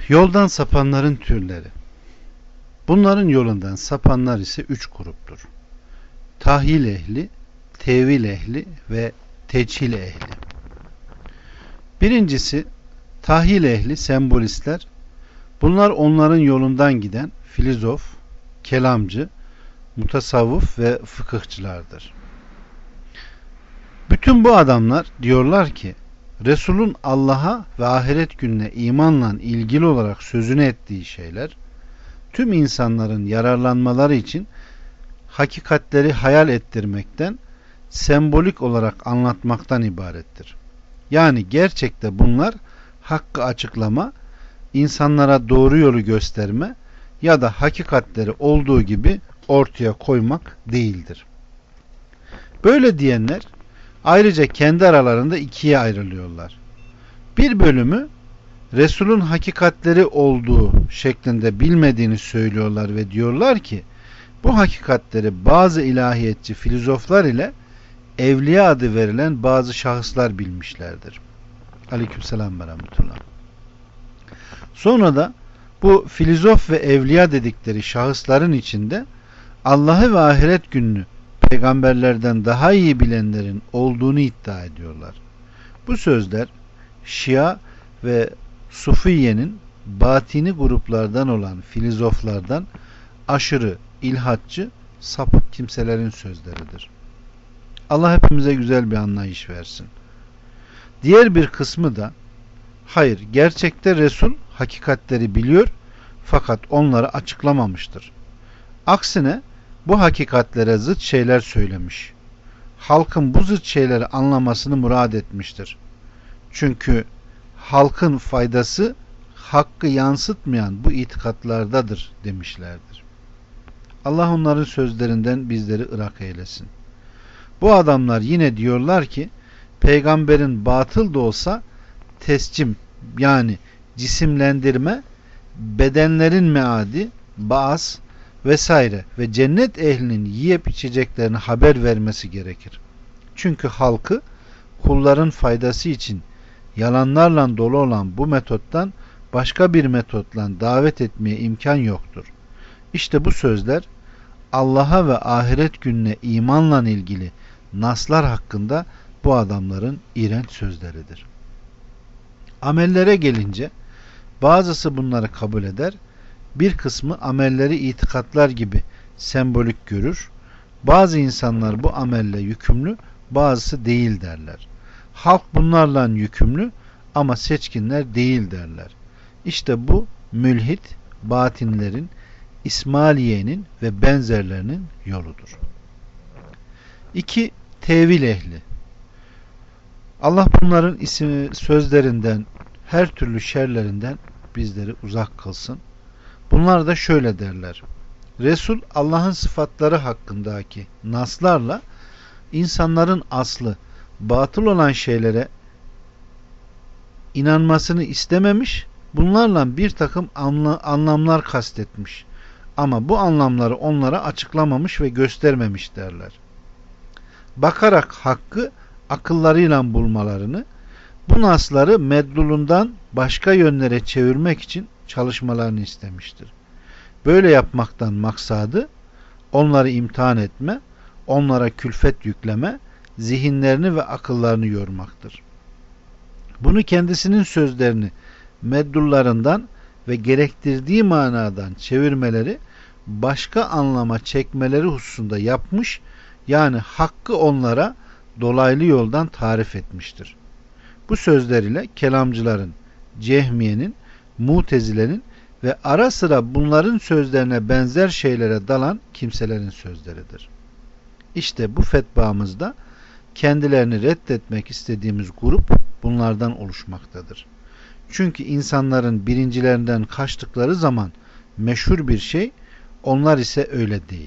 Yoldan sapanların türleri. Bunların yolundan sapanlar ise 3 gruptur. Tahyil ehli, tevil ehli ve teçhil ehli. Birincisi tahyil ehli, sembolistler. Bunlar onların yolundan giden filozof, kelamcı, mutasavvıf ve fıkıhçılardır. Bütün bu adamlar diyorlar ki Resul'ün Allah'a ve ahiret gününe imanla ilgili olarak sözünü ettiği şeyler tüm insanların yararlanmaları için hakikatleri hayal ettirmekten, sembolik olarak anlatmaktan ibarettir. Yani gerçekte bunlar hakkı açıklama, insanlara doğru yolu gösterme ya da hakikatleri olduğu gibi ortaya koymak değildir. Böyle diyenler ayrıca kendi aralarında ikiye ayrılıyorlar. Bir bölümü Resul'ün hakikatleri olduğu şeklinde bilmediğini söylüyorlar ve diyorlar ki bu hakikatleri bazı ilahiyetçi filozoflar ile evliya adı verilen bazı şahıslar bilmişlerdir. Aleykümselam ve rahmetullah. Sonra da bu filozof ve evliya dedikleri şahısların içinde Allah'ı ve ahiret gününü peygamberlerden daha iyi bilenlerin olduğunu iddia ediyorlar. Bu sözler Şia ve Sufiye'nin batini gruplardan olan filozoflardan aşırı ilhatçı, sapık kimselerin sözleridir. Allah hepimize güzel bir anlayış versin. Diğer bir kısmı da hayır, gerçekte Resul hakikatleri biliyor fakat onları açıklamamıştır. Aksine bu hakikatlere zıt şeyler söylemiş. Halkın bu zıt şeyleri anlamasını murad etmiştir. Çünkü halkın faydası hakkı yansıtmayan bu itikatlardadır demişlerdir. Allah onların sözlerinden bizleri ırak eylesin. Bu adamlar yine diyorlar ki peygamberin batıl da olsa tescim yani cisimlendirme, bedenlerin meadi, baas vesaire ve cennet ehlinin yiyip içeceklerini haber vermesi gerekir. Çünkü halkı kulların faydası için yalanlarla dolu olan bu metottan başka bir metotla davet etmeye imkan yoktur. İşte bu sözler Allah'a ve ahiret gününe imanla ilgili naslar hakkında bu adamların iğrenç sözleridir. Amellere gelince bazısı bunları kabul eder, bir kısmı amelleri itikatlar gibi sembolik görür. Bazı insanlar bu amelle yükümlü, bazısı değil derler. Halk bunlarla yükümlü ama seçkinler değil derler. İşte bu mülhit, batinlerin, İsmailiye'nin ve benzerlerinin yoludur. 2. Tevil ehli. Allah bunların sözlerinden, her türlü şerlerinden bizleri uzak kılsın. Bunlar da şöyle derler. Resul Allah'ın sıfatları hakkındaki naslarla insanların aslı batıl olan şeylere inanmasını istememiş, bunlarla bir takım anlamlar kastetmiş. Ama bu anlamları onlara açıklamamış ve göstermemiş derler. Bakarak hakkı akıllarıyla bulmalarını, bu nasları meddulundan başka yönlere çevirmek için çalışmalarını istemiştir. Böyle yapmaktan maksadı onları imtihan etme, onlara külfet yükleme, zihinlerini ve akıllarını yormaktır. Bunu kendisinin sözlerini meddullarından ve gerektirdiği manadan çevirmeleri, başka anlama çekmeleri hususunda yapmış, yani hakkı onlara dolaylı yoldan tarif etmiştir. Bu sözler ile kelamcıların, Cehmiye'nin, Mutezile'nin ve ara sıra bunların sözlerine benzer şeylere dalan kimselerin sözleridir. İşte bu fetvamızda kendilerini reddetmek istediğimiz grup bunlardan oluşmaktadır. Çünkü insanların birincilerinden kaçtıkları zaman meşhur bir şey, onlar ise öyle değil.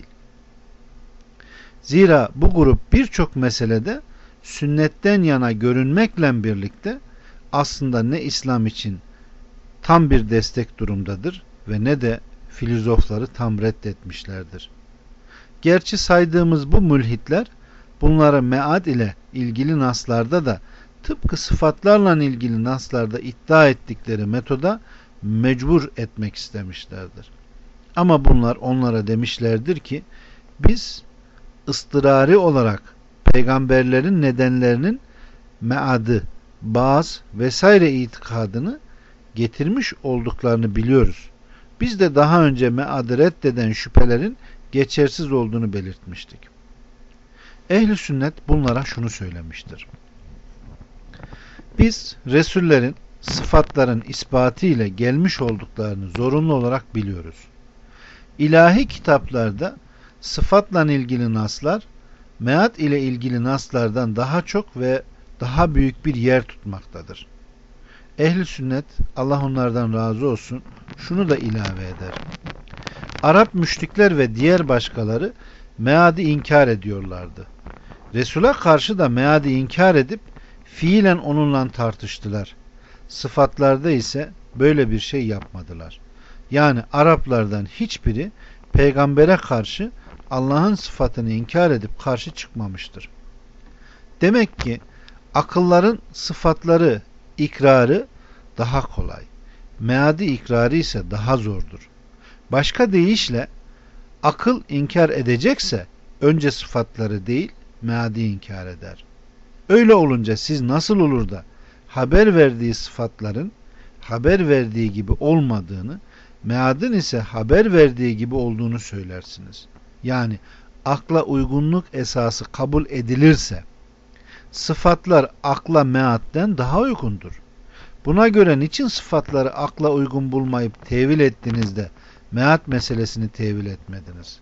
Zira bu grup birçok meselede sünnetten yana görünmekle birlikte aslında ne İslam için tam bir destek durumdadır ve ne de filozofları tam reddetmişlerdir. Gerçi saydığımız bu mülhitler bunları mead ile ilgili naslarda da tıpkı sıfatlarla ilgili naslarda iddia ettikleri metoda mecbur etmek istemişlerdir. Ama bunlar onlara demişlerdir ki biz ıstırari olarak peygamberlerin nedenlerinin meadı, bazı vesaire itikadını getirmiş olduklarını biliyoruz. Biz de daha önce meadı reddeden şüphelerin geçersiz olduğunu belirtmiştik. Ehl-i sünnet bunlara şunu söylemiştir. Biz Resullerin sıfatların ispatı ile gelmiş olduklarını zorunlu olarak biliyoruz. İlahi kitaplarda sıfatla ilgili naslar, meat ile ilgili naslardan daha çok ve daha büyük bir yer tutmaktadır. Ehl-i sünnet, Allah onlardan razı olsun, şunu da ilave eder. Arap müşrikler ve diğer başkaları meadi inkar ediyorlardı. Resul'a karşı da meadi inkar edip fiilen onunla tartıştılar. Sıfatlarda ise böyle bir şey yapmadılar. Yani Araplardan hiçbiri peygambere karşı Allah'ın sıfatını inkar edip karşı çıkmamıştır. Demek ki akılların sıfatları ikrarı daha kolay. Meadi ikrarı ise daha zordur. Başka deyişle akıl inkar edecekse önce sıfatları değil meadi inkar eder. Öyle olunca siz nasıl olur da haber verdiği sıfatların haber verdiği gibi olmadığını, meadın ise haber verdiği gibi olduğunu söylersiniz. Yani akla uygunluk esası kabul edilirse sıfatlar akla meatten daha uygundur. Buna göre niçin sıfatları akla uygun bulmayıp tevil ettiğinizde meat meselesini tevil etmediniz?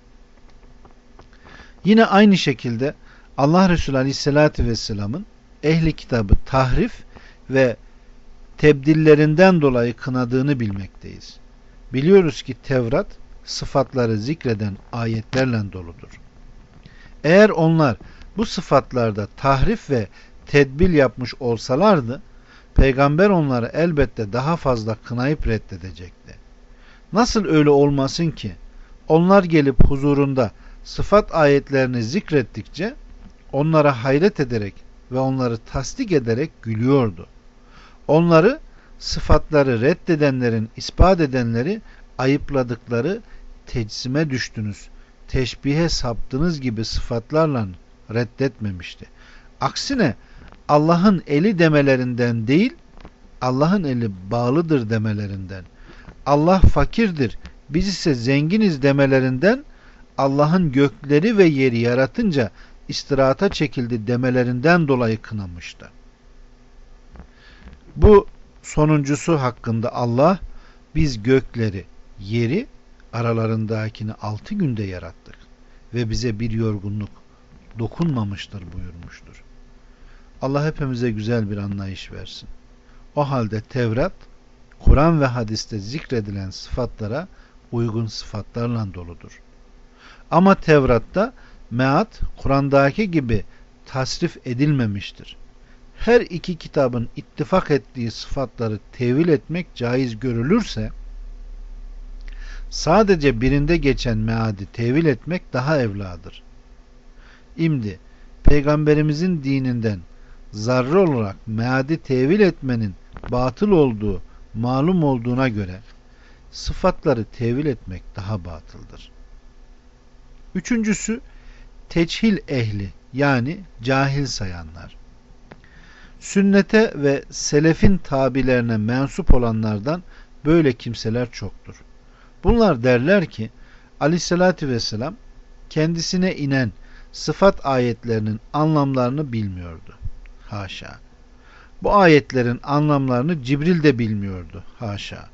Yine aynı şekilde Allah Resulü Aleyhisselatü Vesselam'ın ehli kitabı tahrif ve tebdillerinden dolayı kınadığını bilmekteyiz. Biliyoruz ki Tevrat sıfatları zikreden ayetlerle doludur. Eğer onlar bu sıfatlarda tahrif ve tedbil yapmış olsalardı, peygamber onları elbette daha fazla kınayıp reddedecekti. Nasıl öyle olmasın ki onlar gelip huzurunda sıfat ayetlerini zikrettikçe onlara hayret ederek ve onları tasdik ederek gülüyordu. Onları sıfatları reddedenlerin ispat edenleri ayıpladıkları tecsime düştünüz, teşbihe saptınız gibi sıfatlarla reddetmemişti. Aksine Allah'ın eli demelerinden değil, Allah'ın eli bağlıdır demelerinden, Allah fakirdir, biz ise zenginiz demelerinden, Allah'ın gökleri ve yeri yaratınca istirahata çekildi demelerinden dolayı kınamıştı. Bu sonuncusu hakkında Allah, biz gökleri, yeri, aralarındakini 6 günde yarattık ve bize bir yorgunluk dokunmamıştır buyurmuştur. Allah hepimize güzel bir anlayış versin. O halde Tevrat, Kur'an ve hadiste zikredilen sıfatlara uygun sıfatlarla doludur. Ama Tevrat'ta meat Kur'an'daki gibi tasrif edilmemiştir. Her iki kitabın ittifak ettiği sıfatları tevil etmek caiz görülürse, sadece birinde geçen meadi tevil etmek daha evladır. İmdi, Peygamberimizin dininden zarrı olarak meadi tevil etmenin batıl olduğu malum olduğuna göre sıfatları tevil etmek daha batıldır. Üçüncüsü, teçhil ehli yani cahil sayanlar. Sünnete ve selefin tabilerine mensup olanlardan böyle kimseler çoktur. Bunlar derler ki Aleyhisselatü Vesselam kendisine inen sıfat ayetlerinin anlamlarını bilmiyordu. Haşa. Bu ayetlerin anlamlarını Cibril de bilmiyordu. Haşa.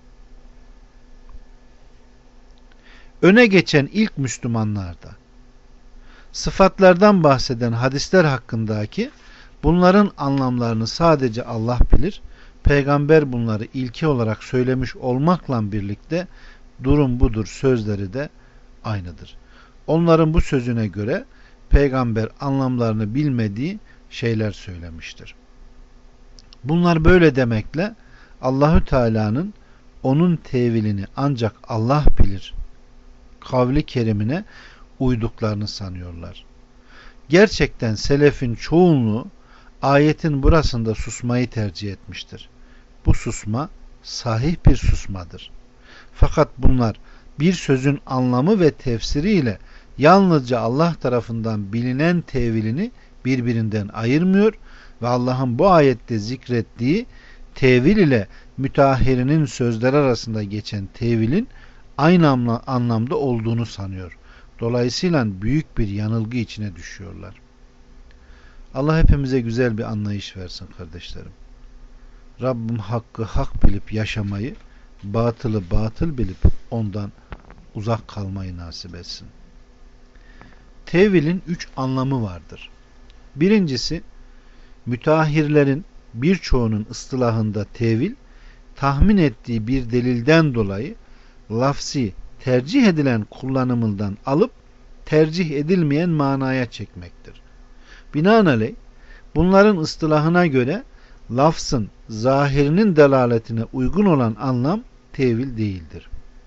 Öne geçen ilk Müslümanlarda sıfatlardan bahseden hadisler hakkındaki bunların anlamlarını sadece Allah bilir. Peygamber bunları ilki olarak söylemiş olmakla birlikte durum budur sözleri de aynıdır. Onların bu sözüne göre peygamber anlamlarını bilmediği şeyler söylemiştir. Bunlar böyle demekle Allahü Teala'nın onun tevilini ancak Allah bilir kavli kerimine uyduklarını sanıyorlar. Gerçekten selefin çoğunluğu ayetin burasında susmayı tercih etmiştir. Bu susma sahih bir susmadır. Fakat bunlar bir sözün anlamı ve tefsiriyle yalnızca Allah tarafından bilinen tevilini birbirinden ayırmıyor ve Allah'ın bu ayette zikrettiği tevil ile müteahhirinin sözleri arasında geçen tevilin aynı anlamda olduğunu sanıyor. Dolayısıyla büyük bir yanılgı içine düşüyorlar. Allah hepimize güzel bir anlayış versin kardeşlerim. Rabbim hakkı hak bilip yaşamayı, batılı batıl bilip ondan uzak kalmayı nasip etsin. Tevilin 3 anlamı vardır. Birincisi, müteahhirlerin birçoğunun ıstılahında tevil, tahmin ettiği bir delilden dolayı lafzi tercih edilen kullanımından alıp tercih edilmeyen manaya çekmektir. Binaenaleyh bunların ıstılahına göre lafzın zahirinin delaletine uygun olan anlam tevil değildir.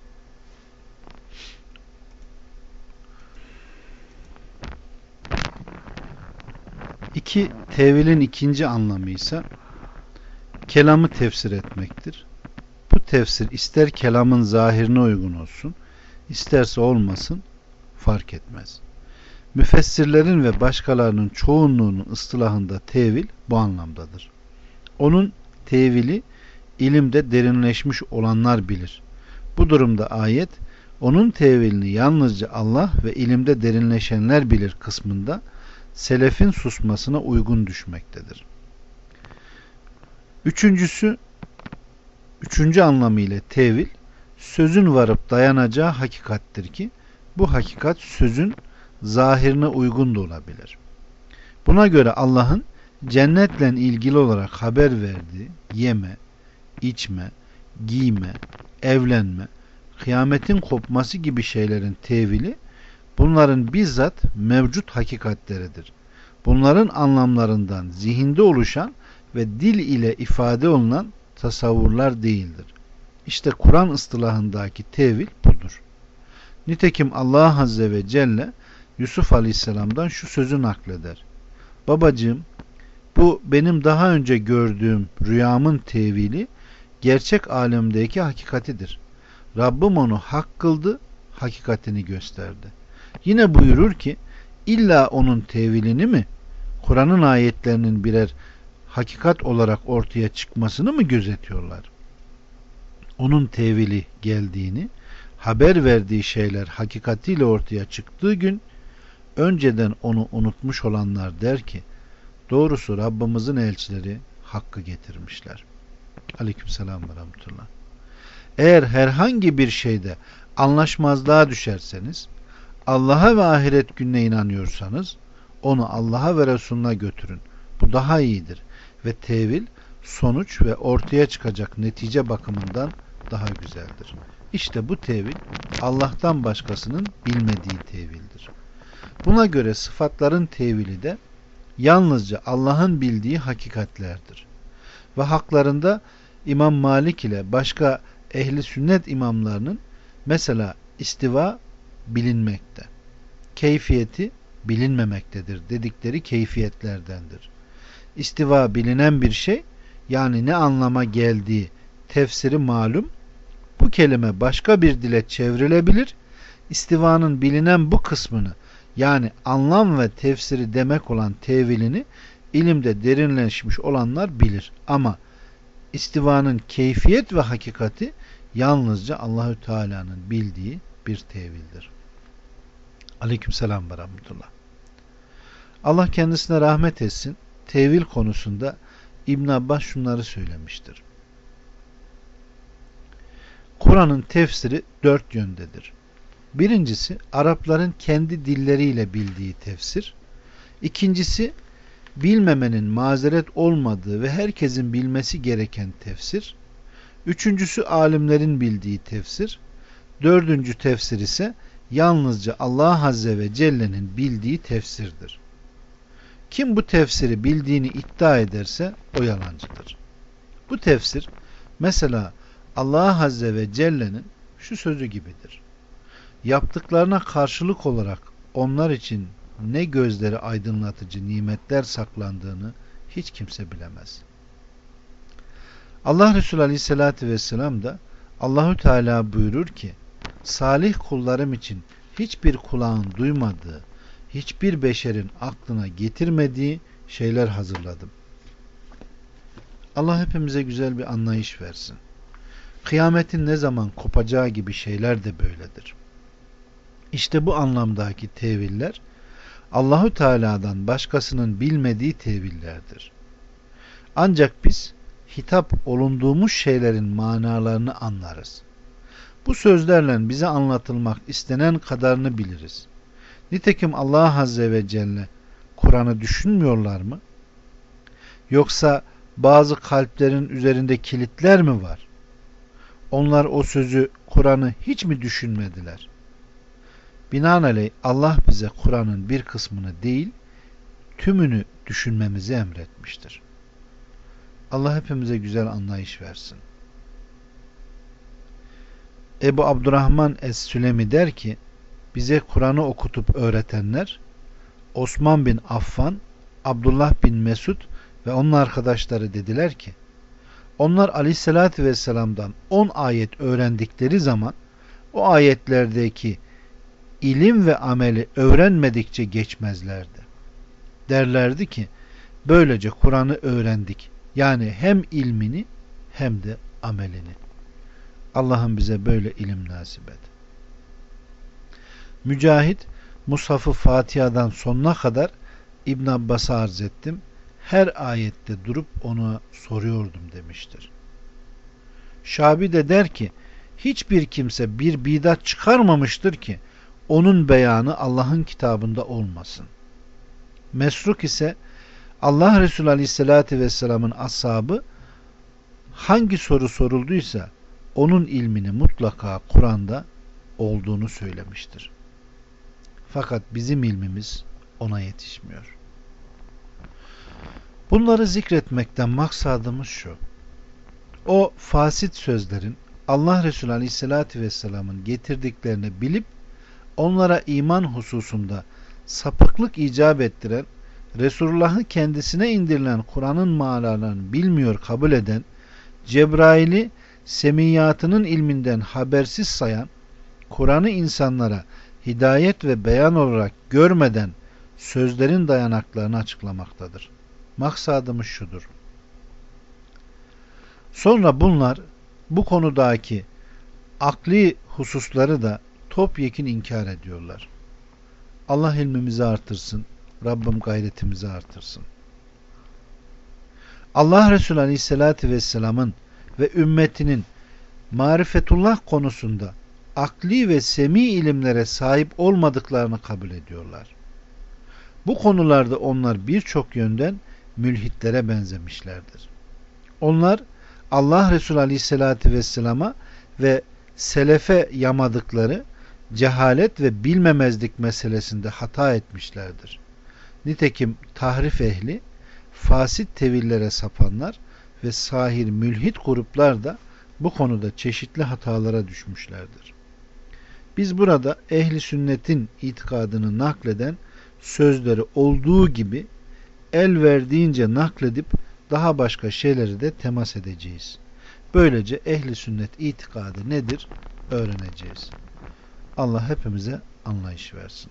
2. Tevilin ikinci anlamı ise kelamı tefsir etmektir. Bu tefsir ister kelamın zahirine uygun olsun, isterse olmasın, fark etmez. Müfessirlerin ve başkalarının çoğunluğunun ıstılahında tevil bu anlamdadır. Onun tevili ilimde derinleşmiş olanlar bilir. Bu durumda ayet, onun tevilini yalnızca Allah ve ilimde derinleşenler bilir kısmında selefin susmasına uygun düşmektedir. Üçüncü anlamıyla tevil, sözün varıp dayanacağı hakikattir ki, bu hakikat sözün zahirine uygun da olabilir. Buna göre Allah'ın cennetle ilgili olarak haber verdiği yeme, içme, giyme, evlenme, kıyametin kopması gibi şeylerin tevili, bunların bizzat mevcut hakikatleridir. Bunların anlamlarından zihinde oluşan ve dil ile ifade olunan tasavvurlar değildir. İşte Kur'an ıstılahındaki tevil budur. Nitekim Allah Azze ve Celle Yusuf Aleyhisselam'dan şu sözü nakleder. Babacığım, bu benim daha önce gördüğüm rüyamın tevili gerçek alemdeki hakikatidir. Rabbim onu hak kıldı, hakikatini gösterdi. Yine buyurur ki, illa onun tevilini mi, Kur'an'ın ayetlerinin birer hakikat olarak ortaya çıkmasını mı gözetiyorlar? Onun tevili geldiğini, haber verdiği şeyler hakikatiyle ortaya çıktığı gün, önceden onu unutmuş olanlar der ki, doğrusu Rabbimizin elçileri hakkı getirmişler. Aleykümselam ve rahmetullah. Eğer herhangi bir şeyde anlaşmazlığa düşerseniz, Allah'a ve ahiret gününe inanıyorsanız, onu Allah'a ve Resulüne götürün. Bu daha iyidir. Ve tevil, sonuç ve ortaya çıkacak netice bakımından daha güzeldir. İşte bu tevil, Allah'tan başkasının bilmediği tevildir. Buna göre sıfatların tevili de yalnızca Allah'ın bildiği hakikatlerdir. Ve haklarında İmam Malik ile başka ehli sünnet imamlarının mesela istiva bilinmekte, keyfiyeti bilinmemektedir dedikleri keyfiyetlerdendir. İstiva bilinen bir şey, yani ne anlama geldiği tefsiri malum, bu kelime başka bir dile çevrilebilir. İstivanın bilinen bu kısmını, yani anlam ve tefsiri demek olan tevilini ilimde derinleşmiş olanlar bilir. Ama istivanın keyfiyet ve hakikati yalnızca Allahü Teala'nın bildiği bir tevildir. Aleykümselam ve rahmetullah. Allah kendisine rahmet etsin. Tevil konusunda İbn Abbas şunları söylemiştir. Kur'an'ın tefsiri 4 yöndedir. Birincisi, Arapların kendi dilleriyle bildiği tefsir. İkincisi, bilmemenin mazeret olmadığı ve herkesin bilmesi gereken tefsir. Üçüncüsü, alimlerin bildiği tefsir. Dördüncü tefsir ise yalnızca Allah Azze ve Celle'nin bildiği tefsirdir. Kim bu tefsiri bildiğini iddia ederse o yalancıdır. Bu tefsir mesela Allah Azze ve Celle'nin şu sözü gibidir. Yaptıklarına karşılık olarak onlar için ne gözleri aydınlatıcı nimetler saklandığını hiç kimse bilemez. Allah Resulü Aleyhisselatü Vesselam da Allahü Teala buyurur ki, salih kullarım için hiçbir kulağın duymadığı, hiçbir beşerin aklına getirmediği şeyler hazırladım. Allah hepimize güzel bir anlayış versin. Kıyametin ne zaman kopacağı gibi şeyler de böyledir. İşte bu anlamdaki teviller Allahü Teala'dan başkasının bilmediği tevillerdir. Ancak biz hitap olunduğumuz şeylerin manalarını anlarız. Bu sözlerle bize anlatılmak istenen kadarını biliriz. Nitekim Allah Azze ve Celle Kur'an'ı düşünmüyorlar mı? Yoksa bazı kalplerin üzerinde kilitler mi var? Onlar o sözü, Kur'an'ı hiç mi düşünmediler? Binaenaleyh Allah bize Kur'an'ın bir kısmını değil, tümünü düşünmemizi emretmiştir. Allah hepimize güzel anlayış versin. Ebu Abdurrahman Es-Sülemi der ki, bize Kur'an'ı okutup öğretenler Osman bin Affan, Abdullah bin Mesud ve onun arkadaşları dediler ki, onlar Aleyhisselatü Vesselam'dan 10 ayet öğrendikleri zaman o ayetlerdeki ilim ve ameli öğrenmedikçe geçmezlerdi. Derlerdi ki, böylece Kur'an'ı öğrendik. Yani hem ilmini hem de amelini. Allah'ım bize böyle ilim nasip et. Mücahit, Mushaf-ı Fatiha'dan sonuna kadar İbn Abbas'a arz ettim. Her ayette durup ona soruyordum demiştir. Şabi de der ki, hiçbir kimse bir bidat çıkarmamıştır ki onun beyanı Allah'ın kitabında olmasın. Mesruk ise Allah Resulü Aleyhisselatü Vesselam'ın ashabı hangi soru sorulduysa onun ilmini mutlaka Kur'an'da olduğunu söylemiştir. Fakat bizim ilmimiz ona yetişmiyor. Bunları zikretmekten maksadımız şu: o fasit sözlerin Allah Resulü Aleyhisselatü Vesselam'ın getirdiklerini bilip onlara iman hususunda sapıklık icap ettiren, Resulullah'ın kendisine indirilen Kur'an'ın manalarını bilmiyor kabul eden, Cebrail'i semiyatının ilminden habersiz sayan, Kur'an'ı insanlara hidayet ve beyan olarak görmeden sözlerin dayanaklarını açıklamaktadır. Maksadımız şudur: sonra bunlar bu konudaki akli hususları da topyekün inkar ediyorlar. Allah ilmimizi artırsın. Rabbim gayretimizi artırsın. Allah Resulü Aleyhisselatü Vesselam'ın ve ümmetinin marifetullah konusunda akli ve semi ilimlere sahip olmadıklarını kabul ediyorlar. Bu konularda onlar birçok yönden mülhitlere benzemişlerdir. Onlar Allah Resulü Aleyhisselatü Vesselam'a ve selefe yamadıkları cehalet ve bilmemezlik meselesinde hata etmişlerdir. Nitekim tahrif ehli, fasit tevillere sapanlar ve sahir mülhit gruplar da bu konuda çeşitli hatalara düşmüşlerdir. Biz burada ehli sünnetin itikadını nakleden sözleri olduğu gibi el verdiğince nakledip daha başka şeyleri de temas edeceğiz. Böylece ehli sünnet itikadı nedir öğreneceğiz. Allah hepimize anlayış versin.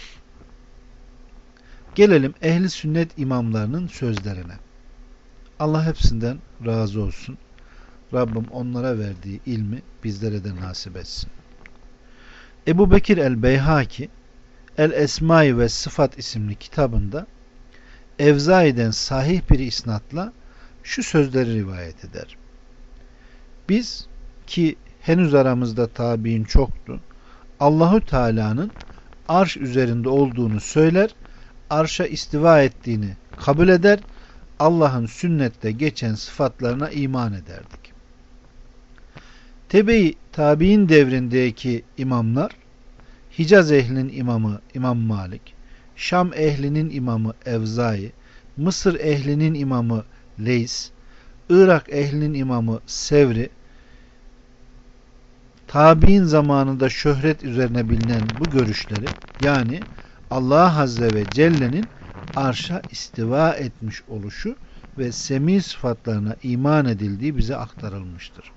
Gelelim ehli sünnet imamlarının sözlerine. Allah hepsinden razı olsun. Rabbim onlara verdiği ilmi bizlere de nasip etsin. Ebu Bekir el-Beyhaki El-Esma-i ve Sıfat isimli kitabında Evzai'den sahih bir isnatla şu sözleri rivayet eder. Biz ki henüz aramızda tabiin çoktu, Allahu Teala'nın arş üzerinde olduğunu söyler, arşa istiva ettiğini kabul eder, Allah'ın sünnette geçen sıfatlarına iman ederdik. Tebe-i tabiin devrindeki imamlar, Hicaz ehlinin imamı İmam Malik, Şam ehlinin imamı Evzai, Mısır ehlinin imamı Leys, Irak ehlinin imamı Sevri, tabiin zamanında şöhret üzerine bilinen bu görüşleri, yani Allah Azze ve Celle'nin arşa istiva etmiş oluşu ve semi sıfatlarına iman edildiği bize aktarılmıştır.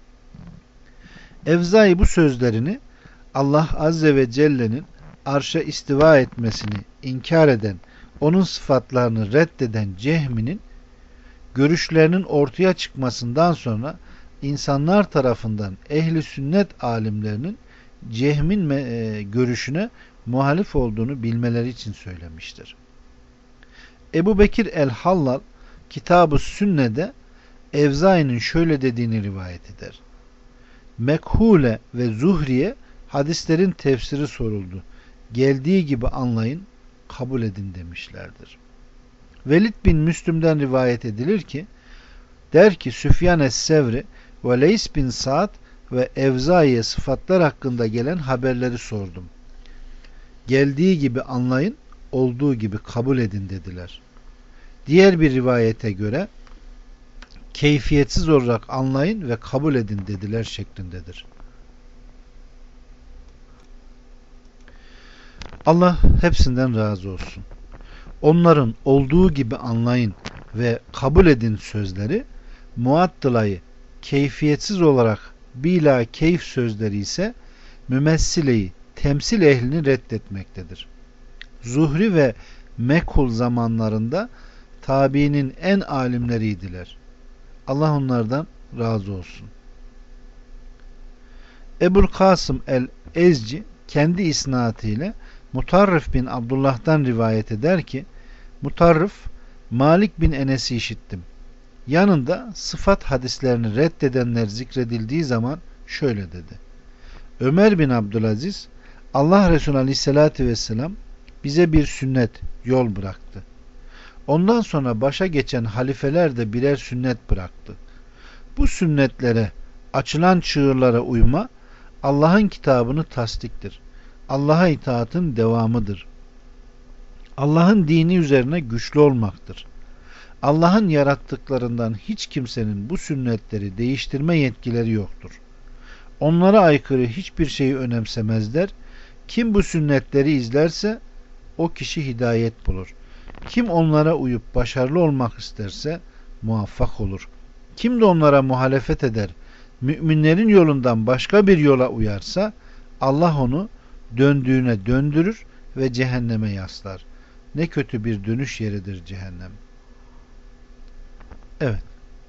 Evzai bu sözlerini Allah Azze ve Celle'nin arşa istiva etmesini inkar eden, onun sıfatlarını reddeden Cehmi'nin görüşlerinin ortaya çıkmasından sonra insanlar tarafından ehli sünnet alimlerinin Cehm'in görüşüne muhalif olduğunu bilmeleri için söylemiştir. Ebu Bekir el-Hallal Kitab-ı Sünne'de Evzai'nin şöyle dediğini rivayet eder. Mekhule ve Zuhri'ye hadislerin tefsiri soruldu. Geldiği gibi anlayın, kabul edin demişlerdir. Velid bin Müslüm'den rivayet edilir ki, der ki Süfyan es-Sevri ve Leys bin Sa'd ve Evzai'ye sıfatlar hakkında gelen haberleri sordum. Geldiği gibi anlayın, olduğu gibi kabul edin dediler. Diğer bir rivayete göre keyfiyetsiz olarak anlayın ve kabul edin dediler şeklindedir. Allah hepsinden razı olsun. Onların olduğu gibi anlayın ve kabul edin sözleri, Muattılayı keyfiyetsiz olarak bila keyf sözleri ise mümessileyi, temsil ehlini reddetmektedir. Zuhri ve Mekhul zamanlarında tabiinin en alimleriydiler. Allah onlardan razı olsun. Ebul Kasım el-Ezci kendi isnatıyla Mutarrif bin Abdullah'tan rivayet eder ki, Mutarrif, Malik bin Enes'i işittim. Yanında sıfat hadislerini reddedenler zikredildiği zaman şöyle dedi. Ömer bin Abdülaziz, Allah Resulü Aleyhisselatü Vesselam bize bir sünnet, yol bıraktı. Ondan sonra başa geçen halifeler de birer sünnet bıraktı. Bu sünnetlere, açılan çığırlara uyma, Allah'ın kitabını tasdiktir. Allah'a itaatın devamıdır. Allah'ın dini üzerine güçlü olmaktır. Allah'ın yarattıklarından hiç kimsenin bu sünnetleri değiştirme yetkileri yoktur. Onlara aykırı hiçbir şeyi önemsemezler. Kim bu sünnetleri izlerse o kişi hidayet bulur. Kim onlara uyup başarılı olmak isterse muvaffak olur. Kim de onlara muhalefet eder, müminlerin yolundan başka bir yola uyarsa Allah onu döndüğüne döndürür ve cehenneme yaslar. Ne kötü bir dönüş yeridir cehennem. Evet.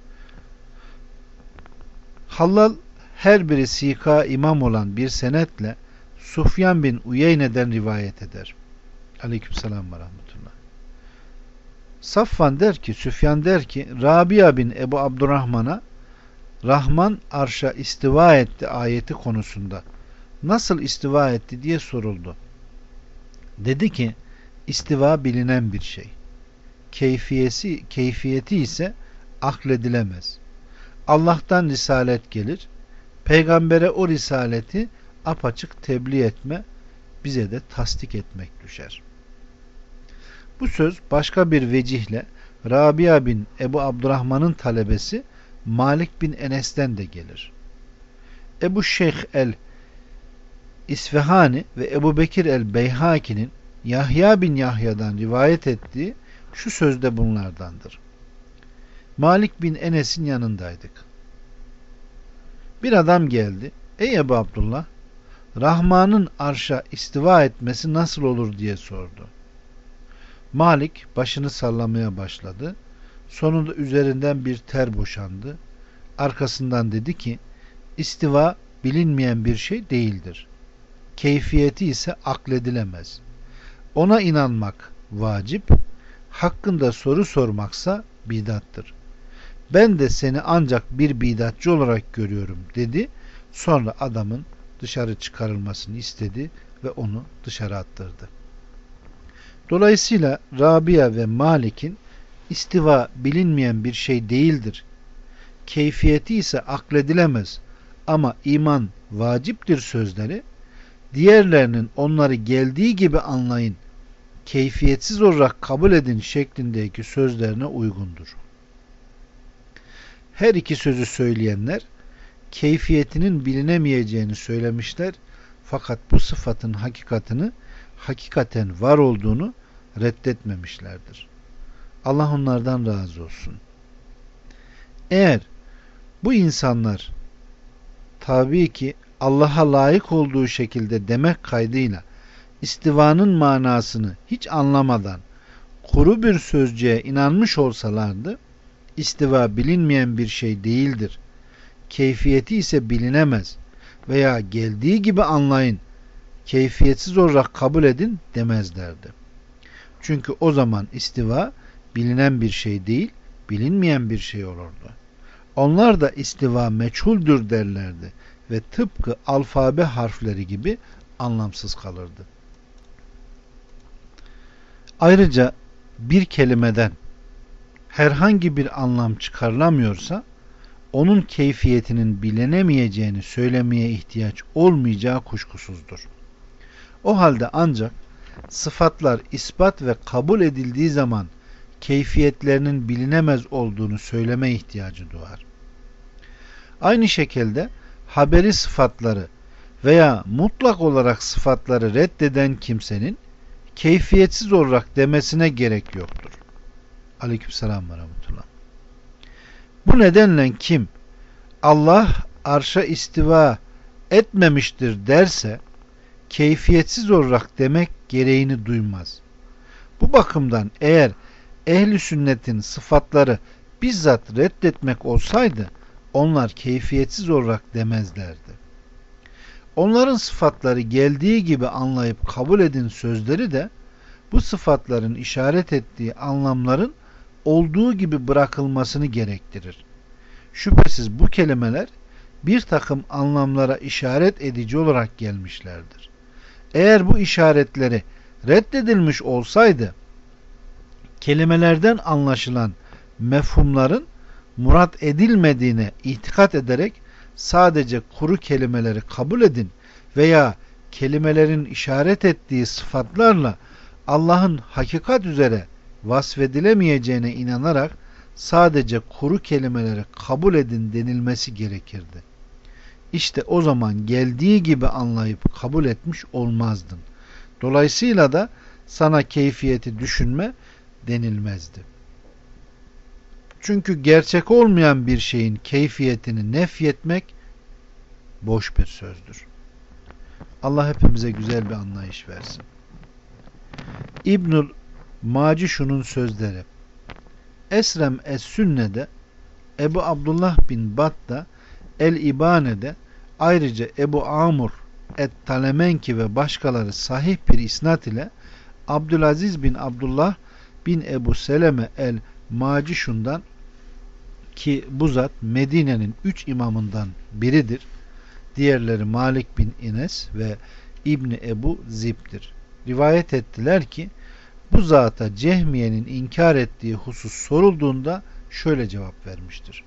Hallal her biri sika imam olan bir senetle Sufyan bin Uyeyne'den rivayet eder. Aleykümselam ve rahmetullah. Safvan der ki, Süfyan der ki, Rabia bin Ebu Abdurrahman'a Rahman arşa istiva etti ayeti konusunda nasıl istiva etti diye soruldu. Dedi ki, istiva bilinen bir şey. Keyfiyeti ise akledilemez. Allah'tan risalet gelir. Peygambere o risaleti apaçık tebliğ etme, bize de tasdik etmek düşer. Bu söz başka bir vecihle Rabia bin Ebu Abdurrahman'ın talebesi Malik bin Enes'ten de gelir. Ebu Şeyh el-İsfahani ve Ebu Bekir el-Beyhaki'nin Yahya bin Yahya'dan rivayet ettiği şu sözde bunlardandır. Malik bin Enes'in yanındaydık. Bir adam geldi. Ey Ebu Abdullah, Rahman'ın arşa istiva etmesi nasıl olur diye sordu. Malik başını sallamaya başladı. Sonunda üzerinden bir ter boşandı. Arkasından dedi ki, istiva bilinmeyen bir şey değildir. Keyfiyeti ise akledilemez. Ona inanmak vacip, hakkında soru sormaksa bidattır. Ben de seni ancak bir bidatçı olarak görüyorum dedi. Sonra adamın dışarı çıkarılmasını istedi ve onu dışarı attırdı. Dolayısıyla Rabia ve Malik'in istiva bilinmeyen bir şey değildir. Keyfiyeti ise akledilemez ama iman vaciptir sözleri, diğerlerinin onları geldiği gibi anlayın, keyfiyetsiz olarak kabul edin şeklindeki sözlerine uygundur. Her iki sözü söyleyenler keyfiyetinin bilinemeyeceğini söylemişler, fakat bu sıfatın hakikaten var olduğunu reddetmemişlerdir. Allah onlardan razı olsun. Eğer bu insanlar tabii ki Allah'a layık olduğu şekilde demek kaydıyla istivanın manasını hiç anlamadan kuru bir sözcüğe inanmış olsalardı, istiva bilinmeyen bir şey değildir, keyfiyeti ise bilinemez veya geldiği gibi anlayın, keyfiyetsiz olarak kabul edin demezlerdi. Çünkü o zaman istiva bilinen bir şey değil, bilinmeyen bir şey olurdu. Onlar da istiva meçhuldür derlerdi ve tıpkı alfabe harfleri gibi anlamsız kalırdı. Ayrıca bir kelimeden herhangi bir anlam çıkarılamıyorsa onun keyfiyetinin bilinemeyeceğini söylemeye ihtiyaç olmayacağı kuşkusuzdur. O halde ancak sıfatlar ispat ve kabul edildiği zaman keyfiyetlerinin bilinemez olduğunu söyleme ihtiyacı doğar. Aynı şekilde haberi sıfatları veya mutlak olarak sıfatları reddeden kimsenin keyfiyetsiz olarak demesine gerek yoktur. Aleykümselam ve rahmetullah. Bu nedenle kim Allah arşa istiva etmemiştir derse keyfiyetsiz olarak demek gereğini duymaz. Bu bakımdan eğer ehli sünnetin sıfatları bizzat reddetmek olsaydı onlar keyfiyetsiz olarak demezlerdi. Onların sıfatları geldiği gibi anlayıp kabul edin sözleri de bu sıfatların işaret ettiği anlamların olduğu gibi bırakılmasını gerektirir. Şüphesiz bu kelimeler bir takım anlamlara işaret edici olarak gelmişlerdir. Eğer bu işaretleri reddedilmiş olsaydı kelimelerden anlaşılan mefhumların murat edilmediğine itikat ederek sadece kuru kelimeleri kabul edin veya kelimelerin işaret ettiği sıfatlarla Allah'ın hakikat üzere vasfedilemeyeceğine inanarak sadece kuru kelimeleri kabul edin denilmesi gerekirdi. İşte o zaman geldiği gibi anlayıp kabul etmiş olmazdın. Dolayısıyla da sana keyfiyeti düşünme denilmezdi. Çünkü gerçek olmayan bir şeyin keyfiyetini nefyetmek boş bir sözdür. Allah hepimize güzel bir anlayış versin. İbnül Macişun'un sözleri Esrem Es-Sünne'de, Ebu Abdullah bin Batt'ta, El-İbane'de, ayrıca Ebu Amr Et-Talemenki ve başkaları sahih bir isnat ile Abdülaziz bin Abdullah bin Ebu Seleme El-Macişun'dan, ki bu zat Medine'nin 3 imamından biridir. Diğerleri Malik bin İnes ve İbni Ebu Zib'dir. Rivayet ettiler ki bu zata Cehmiye'nin inkar ettiği husus sorulduğunda şöyle cevap vermiştir.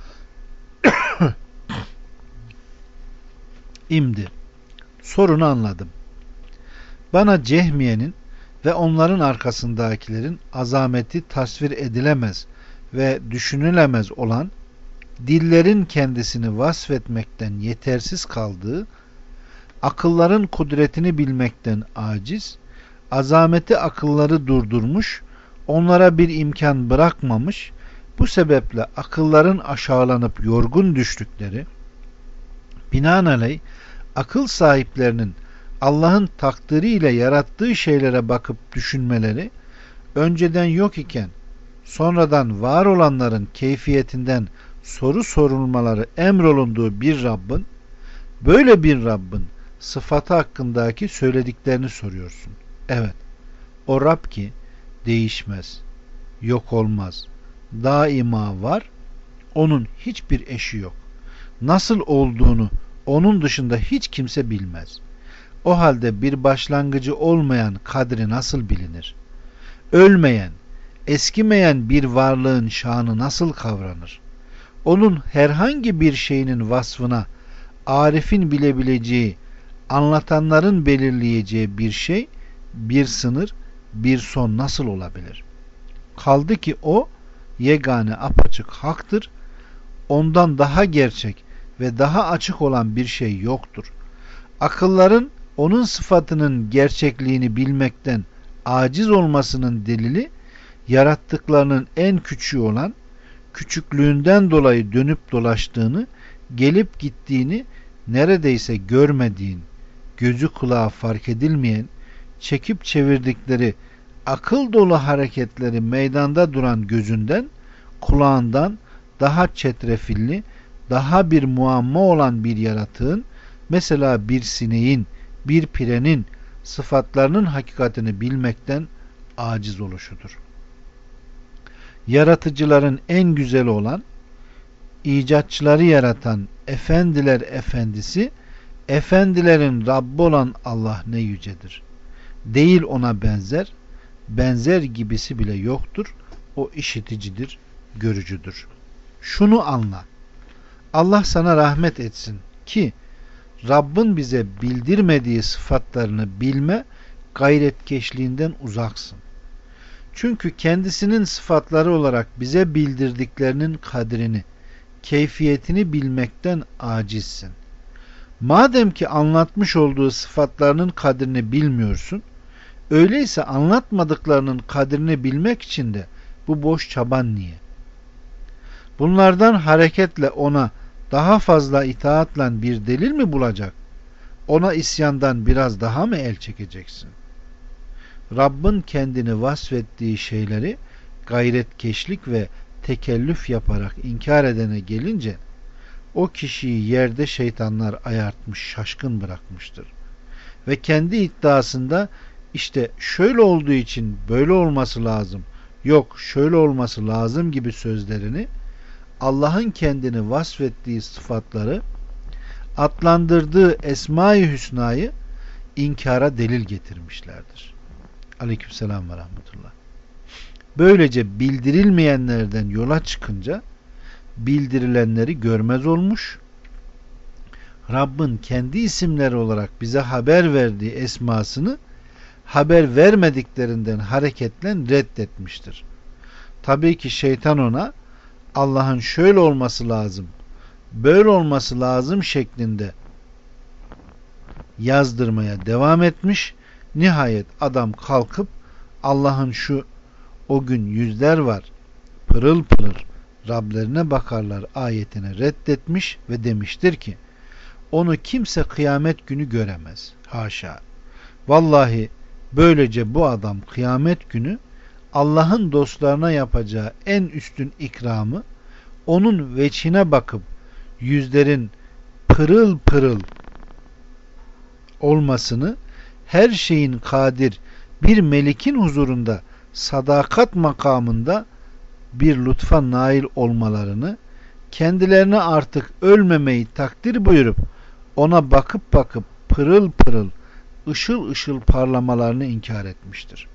İmdi, sorunu anladım. Bana Cehmiye'nin ve onların arkasındakilerin azameti tasvir edilemez ve düşünülemez olan, dillerin kendisini vasfetmekten yetersiz kaldığı, akılların kudretini bilmekten aciz, azameti akılları durdurmuş, onlara bir imkan bırakmamış, bu sebeple akılların aşağılanıp yorgun düştükleri, binaenaleyh akıl sahiplerinin Allah'ın takdiriyle yarattığı şeylere bakıp düşünmeleri, önceden yok iken sonradan var olanların keyfiyetinden soru sorulmaları emrolunduğu bir Rabbin, böyle bir Rabbin sıfatı hakkındaki söylediklerini soruyorsun. Evet, o Rab ki değişmez, yok olmaz, daima var, onun hiçbir eşi yok. Nasıl olduğunu onun dışında hiç kimse bilmez. O halde bir başlangıcı olmayan kadri nasıl bilinir? Ölmeyen, eskimeyen bir varlığın şanı nasıl kavranır? Onun herhangi bir şeyinin vasfına arifin bilebileceği, anlatanların belirleyeceği bir şey, bir sınır, bir son nasıl olabilir? Kaldı ki o yegane apaçık haktır. Ondan daha gerçek ve daha açık olan bir şey yoktur. Akılların onun sıfatının gerçekliğini bilmekten aciz olmasının delili, yarattıklarının en küçüğü olan, küçüklüğünden dolayı dönüp dolaştığını, gelip gittiğini neredeyse görmediğin, gözü kulağı fark edilmeyen, çekip çevirdikleri akıl dolu hareketleri meydanda duran gözünden, kulağından daha çetrefilli, daha bir muamma olan bir yaratığın, mesela bir sineğin, bir pirenin sıfatlarının hakikatini bilmekten aciz oluşudur. Yaratıcıların en güzeli olan, icatçıları yaratan efendiler efendisi, efendilerin Rabbi olan Allah ne yücedir. Değil ona benzer, benzer gibisi bile yoktur. O işiticidir, görücüdür. Şunu anla. Allah sana rahmet etsin ki Rabbin bize bildirmediği sıfatlarını bilme gayretkeşliğinden uzaksın. Çünkü kendisinin sıfatları olarak bize bildirdiklerinin kadrini, keyfiyetini bilmekten acizsin. Madem ki anlatmış olduğu sıfatlarının kadrini bilmiyorsun, öyleyse anlatmadıklarının kadrini bilmek için de bu boş çaban niye? Bunlardan hareketle ona daha fazla itaatle bir delil mi bulacak? Ona isyandan biraz daha mı el çekeceksin? Rabbin kendini vasfettiği şeyleri gayretkeşlik ve tekellüf yaparak inkar edene gelince, o kişiyi yerde şeytanlar ayartmış, şaşkın bırakmıştır. Ve kendi iddiasında işte şöyle olduğu için böyle olması lazım, yok şöyle olması lazım gibi sözlerini, Allah'ın kendini vasfettiği sıfatları, adlandırdığı Esma-i Hüsna'yı inkara delil getirmişlerdir. Aleykümselam ve rahmetullah. Böylece bildirilmeyenlerden yola çıkınca bildirilenleri görmez olmuş, Rabbin kendi isimleri olarak bize haber verdiği esmasını haber vermediklerinden hareketle reddetmiştir. Tabii ki şeytan ona Allah'ın şöyle olması lazım, böyle olması lazım şeklinde yazdırmaya devam etmiş. Nihayet adam kalkıp Allah'ın şu o gün yüzler var, pırıl pırıl Rablerine bakarlar ayetini reddetmiş ve demiştir ki onu kimse kıyamet günü göremez. Haşa. Vallahi böylece bu adam kıyamet günü Allah'ın dostlarına yapacağı en üstün ikramı, onun veçhine bakıp yüzlerin pırıl pırıl olmasını, her şeyin kadir bir melikin huzurunda sadakat makamında bir lütfa nail olmalarını, kendilerine artık ölmemeyi takdir buyurup ona bakıp bakıp pırıl pırıl ışıl ışıl parlamalarını inkar etmiştir.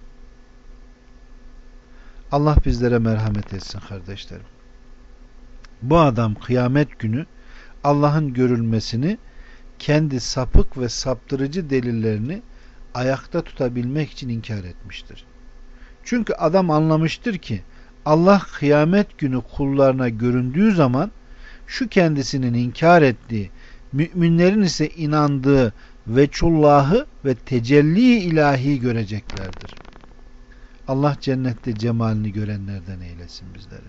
Allah bizlere merhamet etsin kardeşlerim. Bu adam kıyamet günü Allah'ın görülmesini, kendi sapık ve saptırıcı delillerini ayakta tutabilmek için inkar etmiştir. Çünkü adam anlamıştır ki Allah kıyamet günü kullarına göründüğü zaman şu kendisinin inkar ettiği, müminlerin ise inandığı veçullahı ve tecelli ilahi göreceklerdir. Allah cennette cemalini görenlerden eylesin bizleri.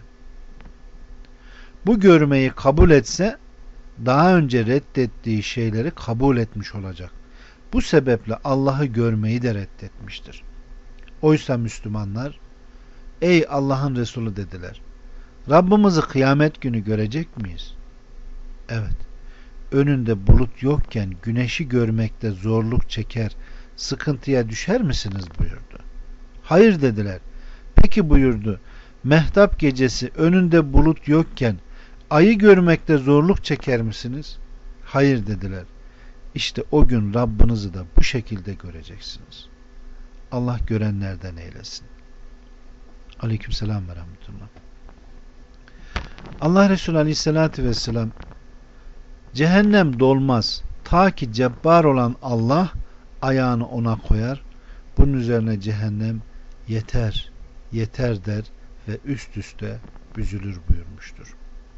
Bu görmeyi kabul etse daha önce reddettiği şeyleri kabul etmiş olacak. Bu sebeple Allah'ı görmeyi de reddetmiştir. Oysa Müslümanlar ey Allah'ın Resulü dediler. Rabbimizi kıyamet günü görecek miyiz? Evet. Önünde bulut yokken güneşi görmekte zorluk çeker, sıkıntıya düşer misiniz buyurdu. Hayır dediler. Peki buyurdu. Mehtap gecesi önünde bulut yokken ayı görmekte zorluk çeker misiniz? Hayır dediler. İşte o gün Rabbinizi de bu şekilde göreceksiniz. Allah görenlerden eylesin. Aleykümselam ve rahmetullah. Allah Resulü Aleyhisselatü Vesselam cehennem dolmaz ta ki cebbar olan Allah ayağını ona koyar. Bunun üzerine cehennem yeter, yeter der ve üst üste büzülür buyurmuştur.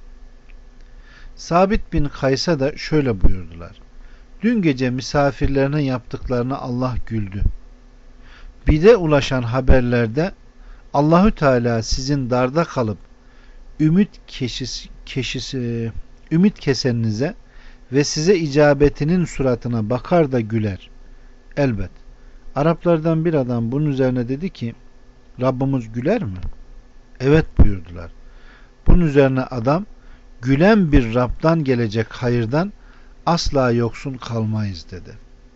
Sabit bin Kays'a da şöyle buyurdular. Dün gece misafirlerine yaptıklarına Allah güldü. Bize ulaşan haberlerde Allahü Teala sizin darda kalıp ümit keseninize ve size icabetinin suratına bakar da güler. Elbet. Araplardan bir adam bunun üzerine dedi ki, Rabbimiz güler mi? Evet buyurdular. Bunun üzerine adam, gülen bir Rab'dan gelecek hayırdan asla yoksun kalmayız dedi.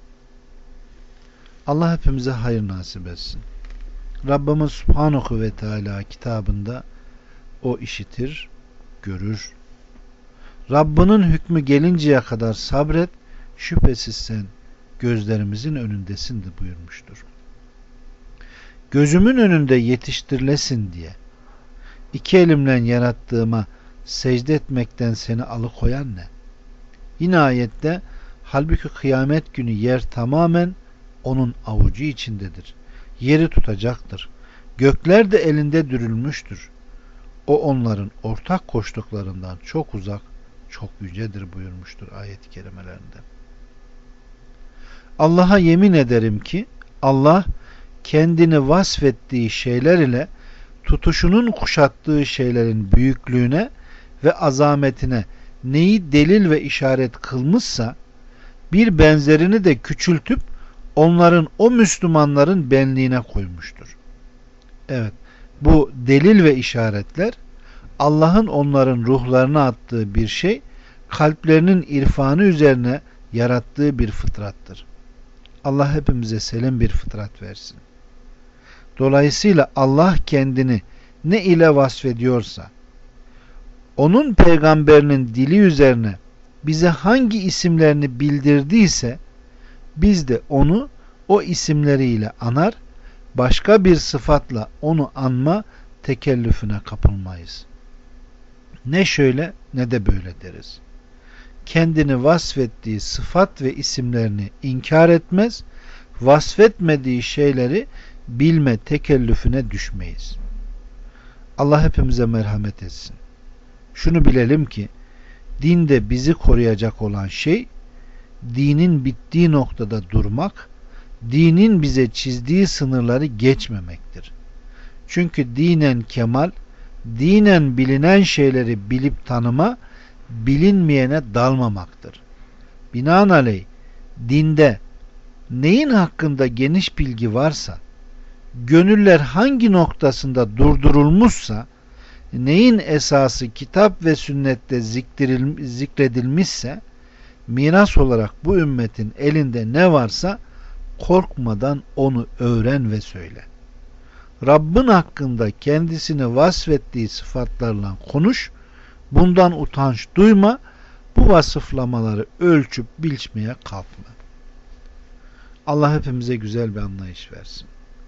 Allah hepimize hayır nasip etsin. Rabbimiz Subhanahu ve Teala kitabında o işitir, görür. Rabbinin hükmü gelinceye kadar sabret, şüphesiz sen gözlerimizin önündesin de buyurmuştur. Gözümün önünde yetiştirilesin diye iki elimle yarattığıma secde etmekten seni alıkoyan ne? Yine ayette, halbuki kıyamet günü yer tamamen onun avucu içindedir. Yeri tutacaktır. Gökler de elinde dürülmüştür. O onların ortak koştuklarından çok uzak, çok yücedir buyurmuştur ayet-i kerimelerinde. Allah'a yemin ederim ki Allah kendini vasfettiği şeyler ile tutuşunun kuşattığı şeylerin büyüklüğüne ve azametine neyi delil ve işaret kılmışsa bir benzerini de küçültüp onların, o Müslümanların benliğine koymuştur. Evet, bu delil ve işaretler Allah'ın onların ruhlarına attığı bir şey, kalplerinin irfanı üzerine yarattığı bir fıtrattır. Allah hepimize selim bir fıtrat versin. Dolayısıyla Allah kendini ne ile vasfediyorsa, onun peygamberinin dili üzerine bize hangi isimlerini bildirdiyse, biz de onu o isimleriyle anar, başka bir sıfatla onu anma tekellüfüne kapılmayız. Ne şöyle ne de böyle deriz. Kendini vasfettiği sıfat ve isimlerini inkar etmez, vasfetmediği şeyleri bilme tekellüfüne düşmeyiz. Allah hepimize merhamet etsin. Şunu bilelim ki, dinde bizi koruyacak olan şey, dinin bittiği noktada durmak, dinin bize çizdiği sınırları geçmemektir. Çünkü dinen kemal, dinen bilinen şeyleri bilip tanıma, bilinmeyene dalmamaktır. Binaenaleyh, dinde neyin hakkında geniş bilgi varsa, gönüller hangi noktasında durdurulmuşsa, neyin esası kitap ve sünnette zikredilmişse, miras olarak bu ümmetin elinde ne varsa korkmadan onu öğren ve söyle. Rabbin hakkında kendisini vasfettiği sıfatlarla konuş, bundan utanç duyma, bu vasıflamaları ölçüp biçmeye kalkma. Allah hepimize güzel bir anlayış versin.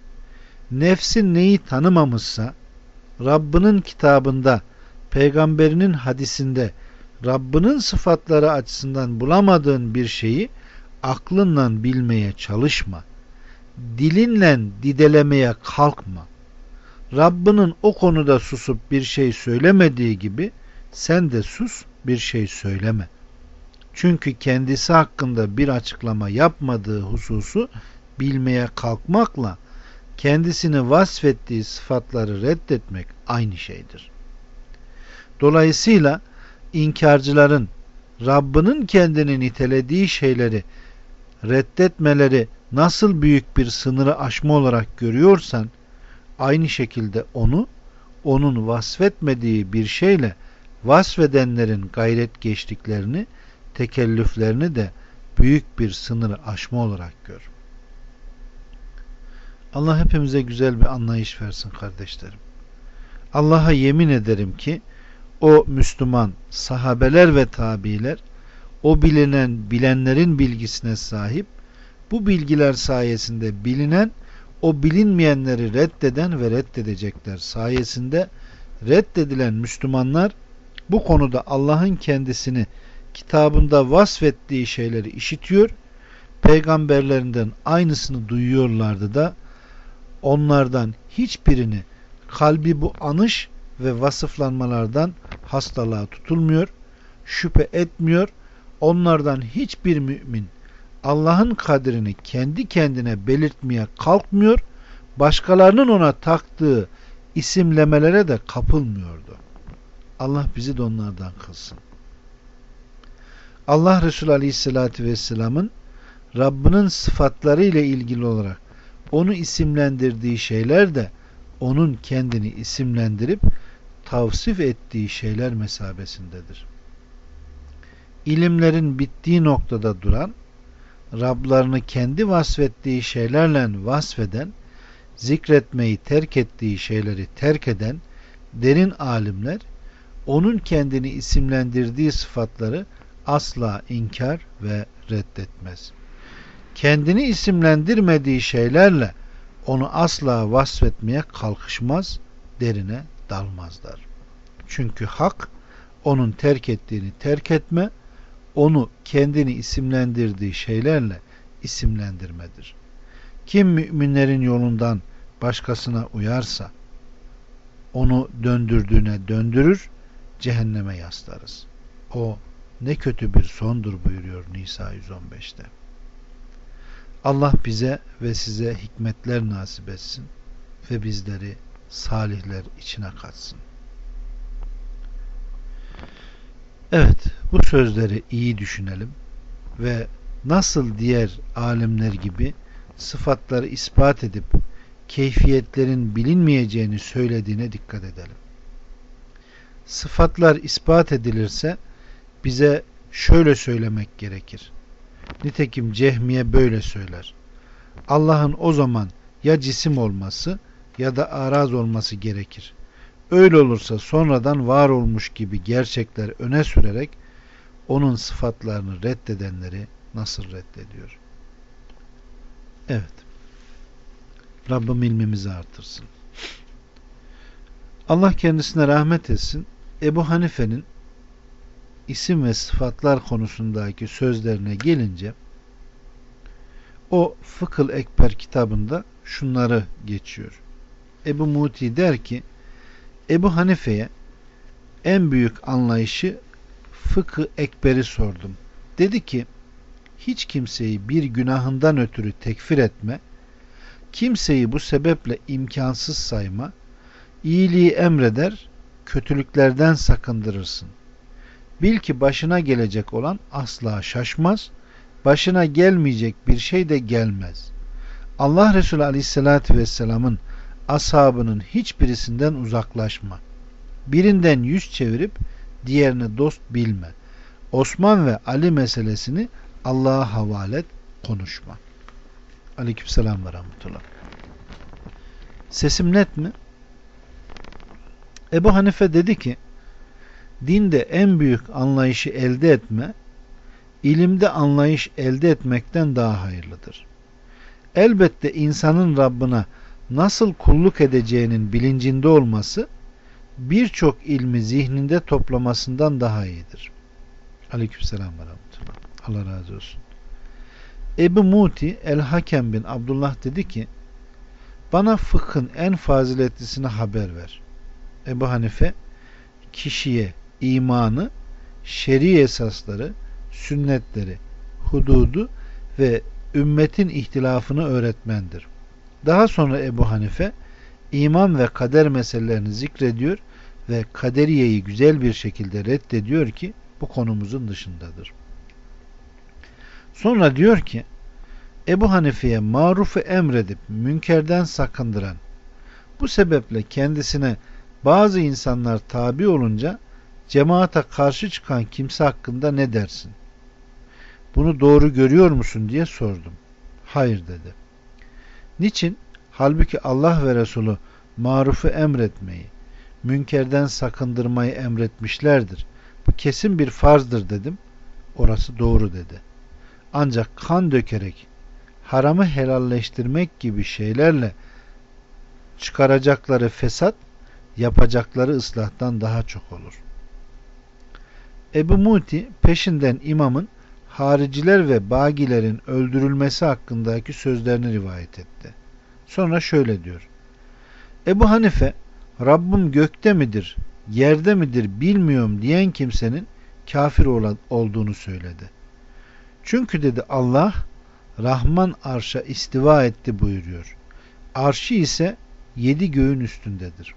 Nefsin neyi tanımamışsa, Rabbinin kitabında, peygamberinin hadisinde, Rabbinin sıfatları açısından bulamadığın bir şeyi aklınla bilmeye çalışma. Dilinle didelemeye kalkma. Rabbinin o konuda susup bir şey söylemediği gibi sen de sus, bir şey söyleme. Çünkü kendisi hakkında bir açıklama yapmadığı hususu bilmeye kalkmakla kendisini vasfettiği sıfatları reddetmek aynı şeydir. Dolayısıyla inkarcıların Rabbinin kendini nitelediği şeyleri reddetmeleri nasıl büyük bir sınırı aşma olarak görüyorsan, aynı şekilde onu, onun vasfetmediği bir şeyle vasfedenlerin gayret geçtiklerini, tekellüflerini de büyük bir sınırı aşma olarak gör. Allah hepimize güzel bir anlayış versin kardeşlerim. Allah'a yemin ederim ki o Müslüman sahabeler ve tabiiler o bilenlerin bilgisine sahip, bu bilgiler sayesinde bilinen, o bilinmeyenleri reddeden ve reddedecekler sayesinde reddedilen Müslümanlar bu konuda Allah'ın kendisini kitabında vasfettiği şeyleri işitiyor, peygamberlerinden aynısını duyuyorlardı da onlardan hiçbirini kalbi bu anış ve vasıflanmalardan hastalığa tutulmuyor, şüphe etmiyor. Onlardan hiçbir mümin Allah'ın kadrini kendi kendine belirtmeye kalkmıyor. Başkalarının ona taktığı isimlemelere de kapılmıyordu. Allah bizi de onlardan kılsın. Allah Resulü Aleyhisselatü Vesselam'ın Rabbinin sıfatları ile ilgili olarak onu isimlendirdiği şeyler de onun kendini isimlendirip tavsif ettiği şeyler mesabesindedir. İlimlerin bittiği noktada duran, Rablarını kendi vasfettiği şeylerle vasfeden, zikretmeyi terk ettiği şeyleri terk eden derin alimler, onun kendini isimlendirdiği sıfatları asla inkar ve reddetmez. Kendini isimlendirmediği şeylerle onu asla vasfetmeye kalkışmaz, derine dalmazlar. Çünkü hak, onun terk ettiğini terk etme, onu kendini isimlendirdiği şeylerle isimlendirmedir. Kim müminlerin yolundan başkasına uyarsa, onu döndürdüğüne döndürür, cehenneme yaslarız. O ne kötü bir sondur buyuruyor Nisa 115'te. Allah bize ve size hikmetler nasip etsin ve bizleri salihler içine katsın. Evet, bu sözleri iyi düşünelim ve nasıl diğer alimler gibi sıfatları ispat edip keyfiyetlerin bilinmeyeceğini söylediğine dikkat edelim. Sıfatlar ispat edilirse bize şöyle söylemek gerekir. Nitekim Cehmiye böyle söyler. Allah'ın o zaman ya cisim olması ya da araz olması gerekir. Öyle olursa sonradan var olmuş gibi gerçekler öne sürerek onun sıfatlarını reddedenleri nasıl reddediyor? Evet. Rabbim ilmimizi artırsın. Allah kendisine rahmet etsin. Ebu Hanife'nin isim ve sıfatlar konusundaki sözlerine gelince o Fıkıh Ekber kitabında şunları geçiyor. Ebu Muti der ki Ebu Hanife'ye en büyük anlayışı Fıkıh Ekber'i sordum. Dedi ki hiç kimseyi bir günahından ötürü tekfir etme, kimseyi bu sebeple imkansız sayma, iyiliği emreder, kötülüklerden sakındırırsın. Bil ki başına gelecek olan asla şaşmaz, başına gelmeyecek bir şey de gelmez. Allah Resulü Aleyhisselatü Vesselam'ın ashabının hiçbirisinden uzaklaşma. Birinden yüz çevirip diğerine dost bilme. Osman ve Ali meselesini Allah'a havale et, konuşma. Aleykümselam ve rahmetullah. Sesim net mi? Ebu Hanife dedi ki dinde en büyük anlayışı elde etme, ilimde anlayış elde etmekten daha hayırlıdır. Elbette insanın Rabbına nasıl kulluk edeceğinin bilincinde olması, birçok ilmi zihninde toplamasından daha iyidir. Aleykümselam ve rahmetullah. Allah razı olsun. Ebu Muti el-Hakem bin Abdullah dedi ki, bana fıkhın en faziletlisine haber ver. Ebu Hanife, kişiye imanı, şer'i esasları, sünnetleri, hududu ve ümmetin ihtilafını öğretmendir. Daha sonra Ebu Hanife, iman ve kader meselelerini zikrediyor ve kaderiyeyi güzel bir şekilde reddediyor ki bu konumuzun dışındadır. Sonra diyor ki, Ebu Hanife'ye marufu emredip münkerden sakındıran, bu sebeple kendisine bazı insanlar tabi olunca cemaate karşı çıkan kimse hakkında ne dersin? Bunu doğru görüyor musun diye sordum. Hayır dedi. Niçin? Halbuki Allah ve Resulü marufu emretmeyi, münkerden sakındırmayı emretmişlerdir. Bu kesin bir farzdır dedim. Orası doğru dedi. Ancak kan dökerek haramı helalleştirmek gibi şeylerle çıkaracakları fesat, yapacakları ıslahtan daha çok olur. Ebu Muti peşinden imamın hariciler ve bagilerin öldürülmesi hakkındaki sözlerini rivayet etti. Sonra şöyle diyor. Ebu Hanife, Rabbim gökte midir, yerde midir bilmiyorum diyen kimsenin kafir olduğunu söyledi. Çünkü dedi Allah, Rahman arşa istiva etti buyuruyor. Arşı ise 7 göğün üstündedir.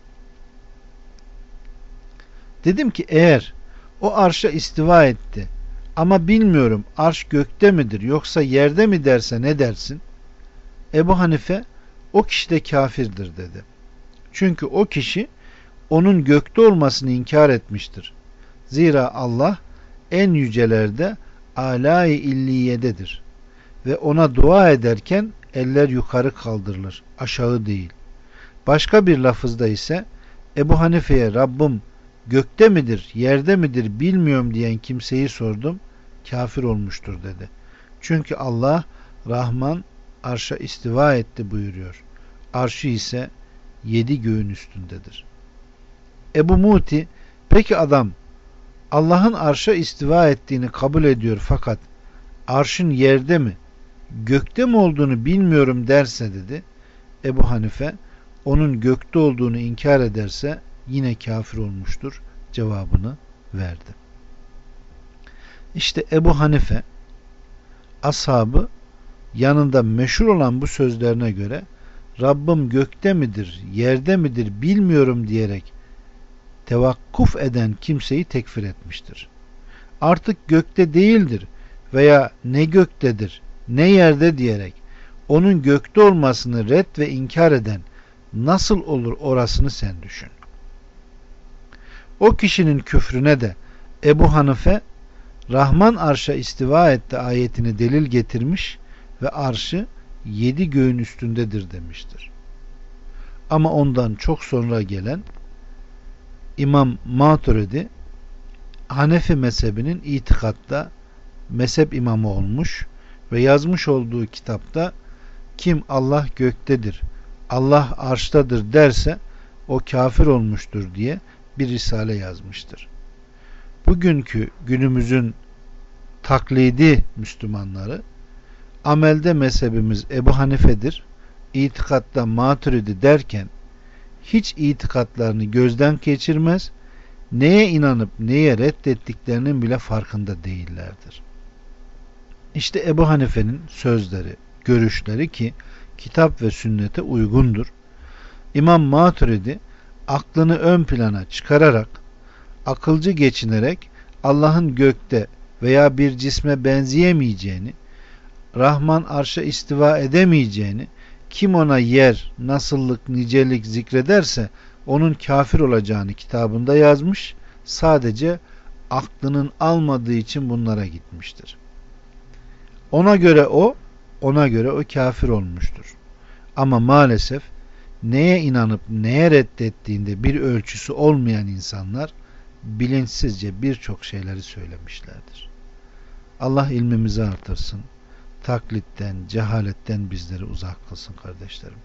Dedim ki eğer o arşa istiva etti ama bilmiyorum arş gökte midir yoksa yerde mi derse ne dersin? Ebu Hanife o kişi de kafirdir dedi. Çünkü o kişi onun gökte olmasını inkar etmiştir. Zira Allah en yücelerde âlâ-i illiyededir ve ona dua ederken eller yukarı kaldırılır, aşağı değil. Başka bir lafızda ise Ebu Hanife'ye Rabbim gökte midir, yerde midir bilmiyorum diyen kimseyi sordum, kafir olmuştur dedi. Çünkü Allah Rahman arşa istiva etti buyuruyor. Arşı ise 7 göğün üstündedir. Ebu Muti, peki adam Allah'ın arşa istiva ettiğini kabul ediyor fakat arşın yerde mi, gökte mi olduğunu bilmiyorum derse dedi. Ebu Hanife, onun gökte olduğunu inkar ederse yine kafir olmuştur cevabını verdi. İşte Ebu Hanife ashabı yanında meşhur olan bu sözlerine göre Rabbim gökte midir, yerde midir bilmiyorum diyerek tevakkuf eden kimseyi tekfir etmiştir. Artık gökte değildir veya ne göktedir ne yerde diyerek onun gökte olmasını red ve inkar eden nasıl olur orasını sen düşün. O kişinin küfrüne de Ebu Hanife Rahman arşa istiva etti ayetini delil getirmiş ve arşı 7 göğün üstündedir demiştir. Ama ondan çok sonra gelen İmam Maturidi Hanefi mezhebinin itikatta mezhep imamı olmuş ve yazmış olduğu kitapta kim Allah göktedir, Allah arştadır derse o kafir olmuştur diye bir risale yazmıştır. Bugünkü günümüzün taklidi Müslümanları amelde mezhebimiz Ebu Hanife'dir, itikatta Maturidi derken hiç itikatlarını gözden geçirmez, neye inanıp neye reddettiklerinin bile farkında değillerdir. İşte Ebu Hanife'nin sözleri, görüşleri ki kitap ve sünnete uygundur. İmam Maturidi aklını ön plana çıkararak, akılcı geçinerek Allah'ın gökte veya bir cisme benzeyemeyeceğini, Rahman arşa istiva edemeyeceğini, kim ona yer, nasıllık, nicelik zikrederse onun kafir olacağını kitabında yazmış, sadece aklının almadığı için bunlara gitmiştir. Ona göre o kafir olmuştur. Ama maalesef neye inanıp neye reddettiğinde bir ölçüsü olmayan insanlar bilinçsizce birçok şeyleri söylemişlerdir. Allah ilmimizi artırsın. Taklitten, cehaletten bizleri uzak kılsın kardeşlerim.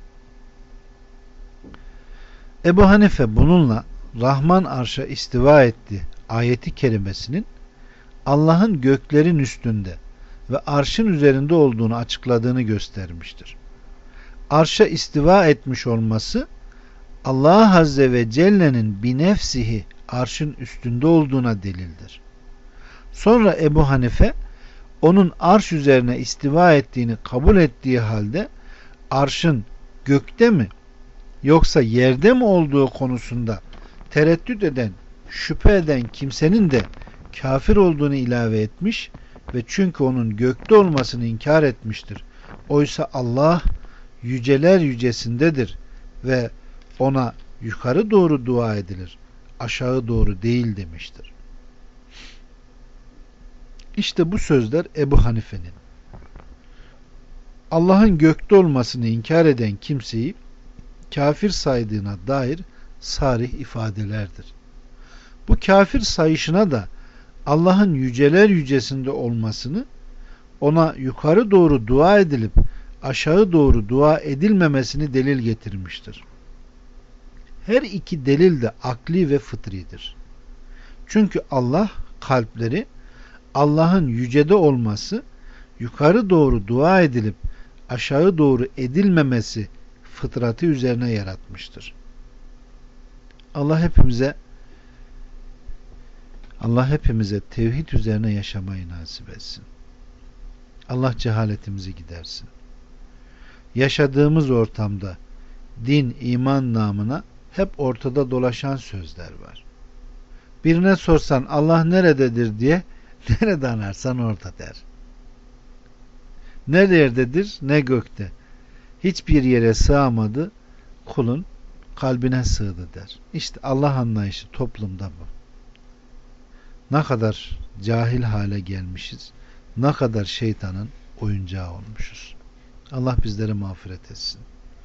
Ebu Hanife bununla Rahman arşa istiva etti ayeti kerimesinin Allah'ın göklerin üstünde ve arşın üzerinde olduğunu açıkladığını göstermiştir. Arşa istiva etmiş olması Allah Azze ve Celle'nin binefsihi arşın üstünde olduğuna delildir. Sonra Ebu Hanife onun arş üzerine istiva ettiğini kabul ettiği halde arşın gökte mi yoksa yerde mi olduğu konusunda tereddüt eden, şüphe eden kimsenin de kafir olduğunu ilave etmiş ve çünkü onun gökte olmasını inkar etmiştir. Oysa Allah yüceler yücesindedir ve ona yukarı doğru dua edilir, aşağı doğru değil demiştir. İşte bu sözler Ebu Hanife'nin. Allah'ın gökte olmasını inkar eden kimseyi kafir saydığına dair sarih ifadelerdir. Bu kafir sayışına da Allah'ın yüceler yücesinde olmasını, ona yukarı doğru dua edilip aşağı doğru dua edilmemesini delil getirmiştir. Her iki delil de akli ve fıtridir. Çünkü Allah kalpleri Allah'ın yücede olması, yukarı doğru dua edilip aşağı doğru edilmemesi fıtratı üzerine yaratmıştır. Allah hepimize tevhid üzerine yaşamayı nasip etsin. Allah cehaletimizi gidersin. Yaşadığımız ortamda din, iman namına hep ortada dolaşan sözler var. Birine sorsan Allah nerededir diye nerede ararsan orada der. Ne yerdedir ne gökte. Hiçbir yere sığamadı, kulun kalbine sığdı der. İşte Allah anlayışı toplumda bu. Ne kadar cahil hale gelmişiz, ne kadar şeytanın oyuncağı olmuşuz. Allah bizleri mağfiret etsin.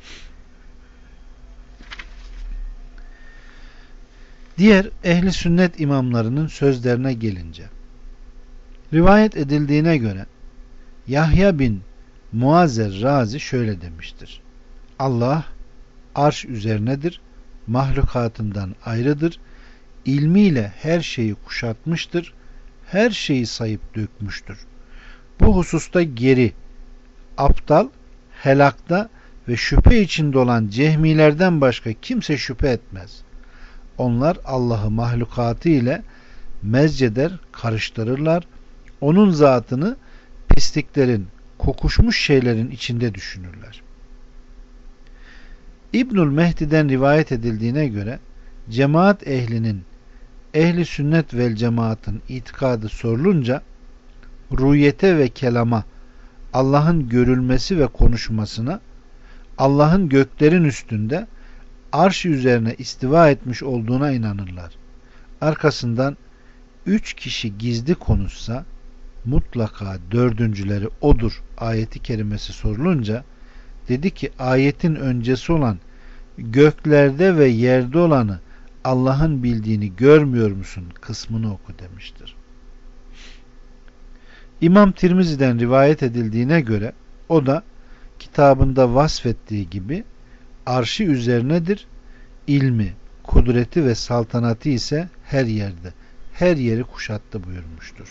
Diğer ehli sünnet imamlarının sözlerine gelince, rivayet edildiğine göre Yahya bin Muazzer Razi şöyle demiştir: Allah arş üzerinedir, mahlukatından ayrıdır, ilmiyle her şeyi kuşatmıştır, her şeyi sayıp dökmüştür. Bu hususta geri, aptal, helakta ve şüphe içinde olan cehmilerden başka kimse şüphe etmez. Onlar Allah'ı mahlukatı ile mezceder, karıştırırlar. Onun zatını pisliklerin, kokuşmuş şeylerin içinde düşünürler. İbnül Mehdi'den rivayet edildiğine göre cemaat ehlinin, ehli sünnet vel cemaatın itikadı sorulunca rüyete ve kelama, Allah'ın görülmesi ve konuşmasına, Allah'ın göklerin üstünde arş üzerine istiva etmiş olduğuna inanırlar. Arkasından 3 kişi gizli konuşsa mutlaka dördüncüleri odur ayeti kerimesi sorulunca dedi ki ayetin öncesi olan göklerde ve yerde olanı Allah'ın bildiğini görmüyor musun kısmını oku demiştir. İmam Tirmizi'den rivayet edildiğine göre o da kitabında vasfettiği gibi arşı üzerinedir, ilmi, kudreti ve saltanatı ise her yerde, her yeri kuşattı buyurmuştur.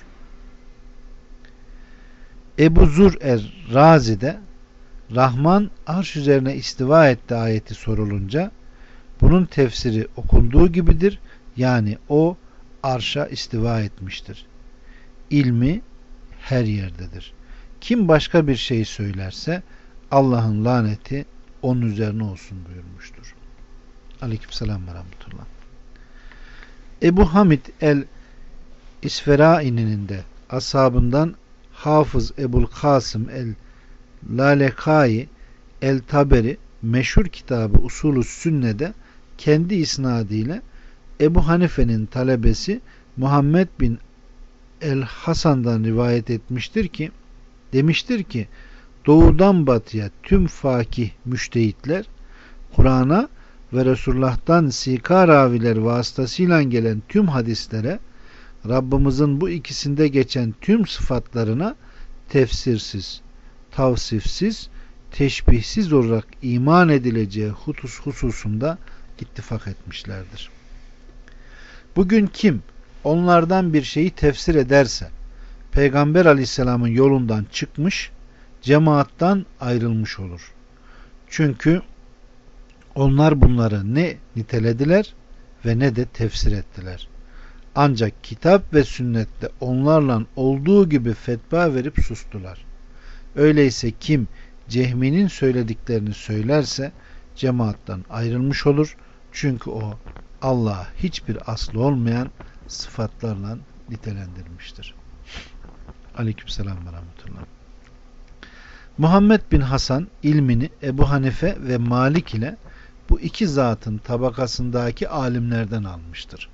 Ebu Zur er-Razi'de Rahman arş üzerine istiva etti ayeti sorulunca bunun tefsiri okunduğu gibidir. Yani o arşa istiva etmiştir. İlmi her yerdedir. Kim başka bir şey söylerse Allah'ın laneti onun üzerine olsun buyurmuştur. Aleykümselam ve rahmetullah. Ebu Hamid el-İsferai'nin de ashabından Hafız Ebul Kasım el-Lalekai el-Taberi meşhur kitabı Usulü Sünne'de kendi isnadıyla Ebu Hanife'nin talebesi Muhammed bin el-Hasan'dan rivayet etmiştir ki demiştir ki doğudan batıya tüm fakih müştehitler Kur'an'a ve Resulullah'tan sika raviler vasıtasıyla gelen tüm hadislere Rabbimizin bu ikisinde geçen tüm sıfatlarına tefsirsiz, tavsifsiz, teşbihsiz olarak iman edileceği hususunda ittifak etmişlerdir. Bugün kim onlardan bir şeyi tefsir ederse Peygamber Aleyhisselam'ın yolundan çıkmış, cemaattan ayrılmış olur. Çünkü onlar bunları ne nitelediler ve ne de tefsir ettiler. Ancak kitap ve sünnette onlarla olduğu gibi fetva verip sustular. Öyleyse kim Cehmi'nin söylediklerini söylerse cemaattan ayrılmış olur. Çünkü o Allah'a hiçbir aslı olmayan sıfatlarla nitelendirmiştir. Aleykümselam ve rahmetullah. Muhammed bin Hasan ilmini Ebu Hanife ve Malik ile bu iki zatın tabakasındaki alimlerden almıştır.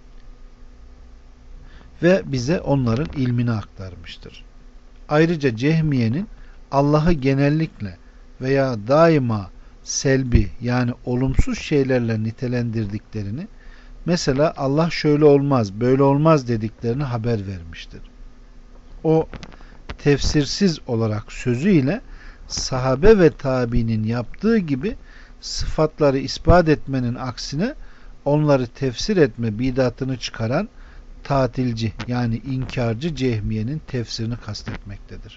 Ve bize onların ilmini aktarmıştır. Ayrıca Cehmiye'nin Allah'ı genellikle veya daima selbi yani olumsuz şeylerle nitelendirdiklerini, mesela Allah şöyle olmaz, böyle olmaz dediklerini haber vermiştir. O tefsirsiz olarak sözüyle sahabe ve tabiinin yaptığı gibi sıfatları ispat etmenin aksine onları tefsir etme bidatını çıkaran tatilci yani inkarcı Cehmiye'nin tefsirini kastetmektedir.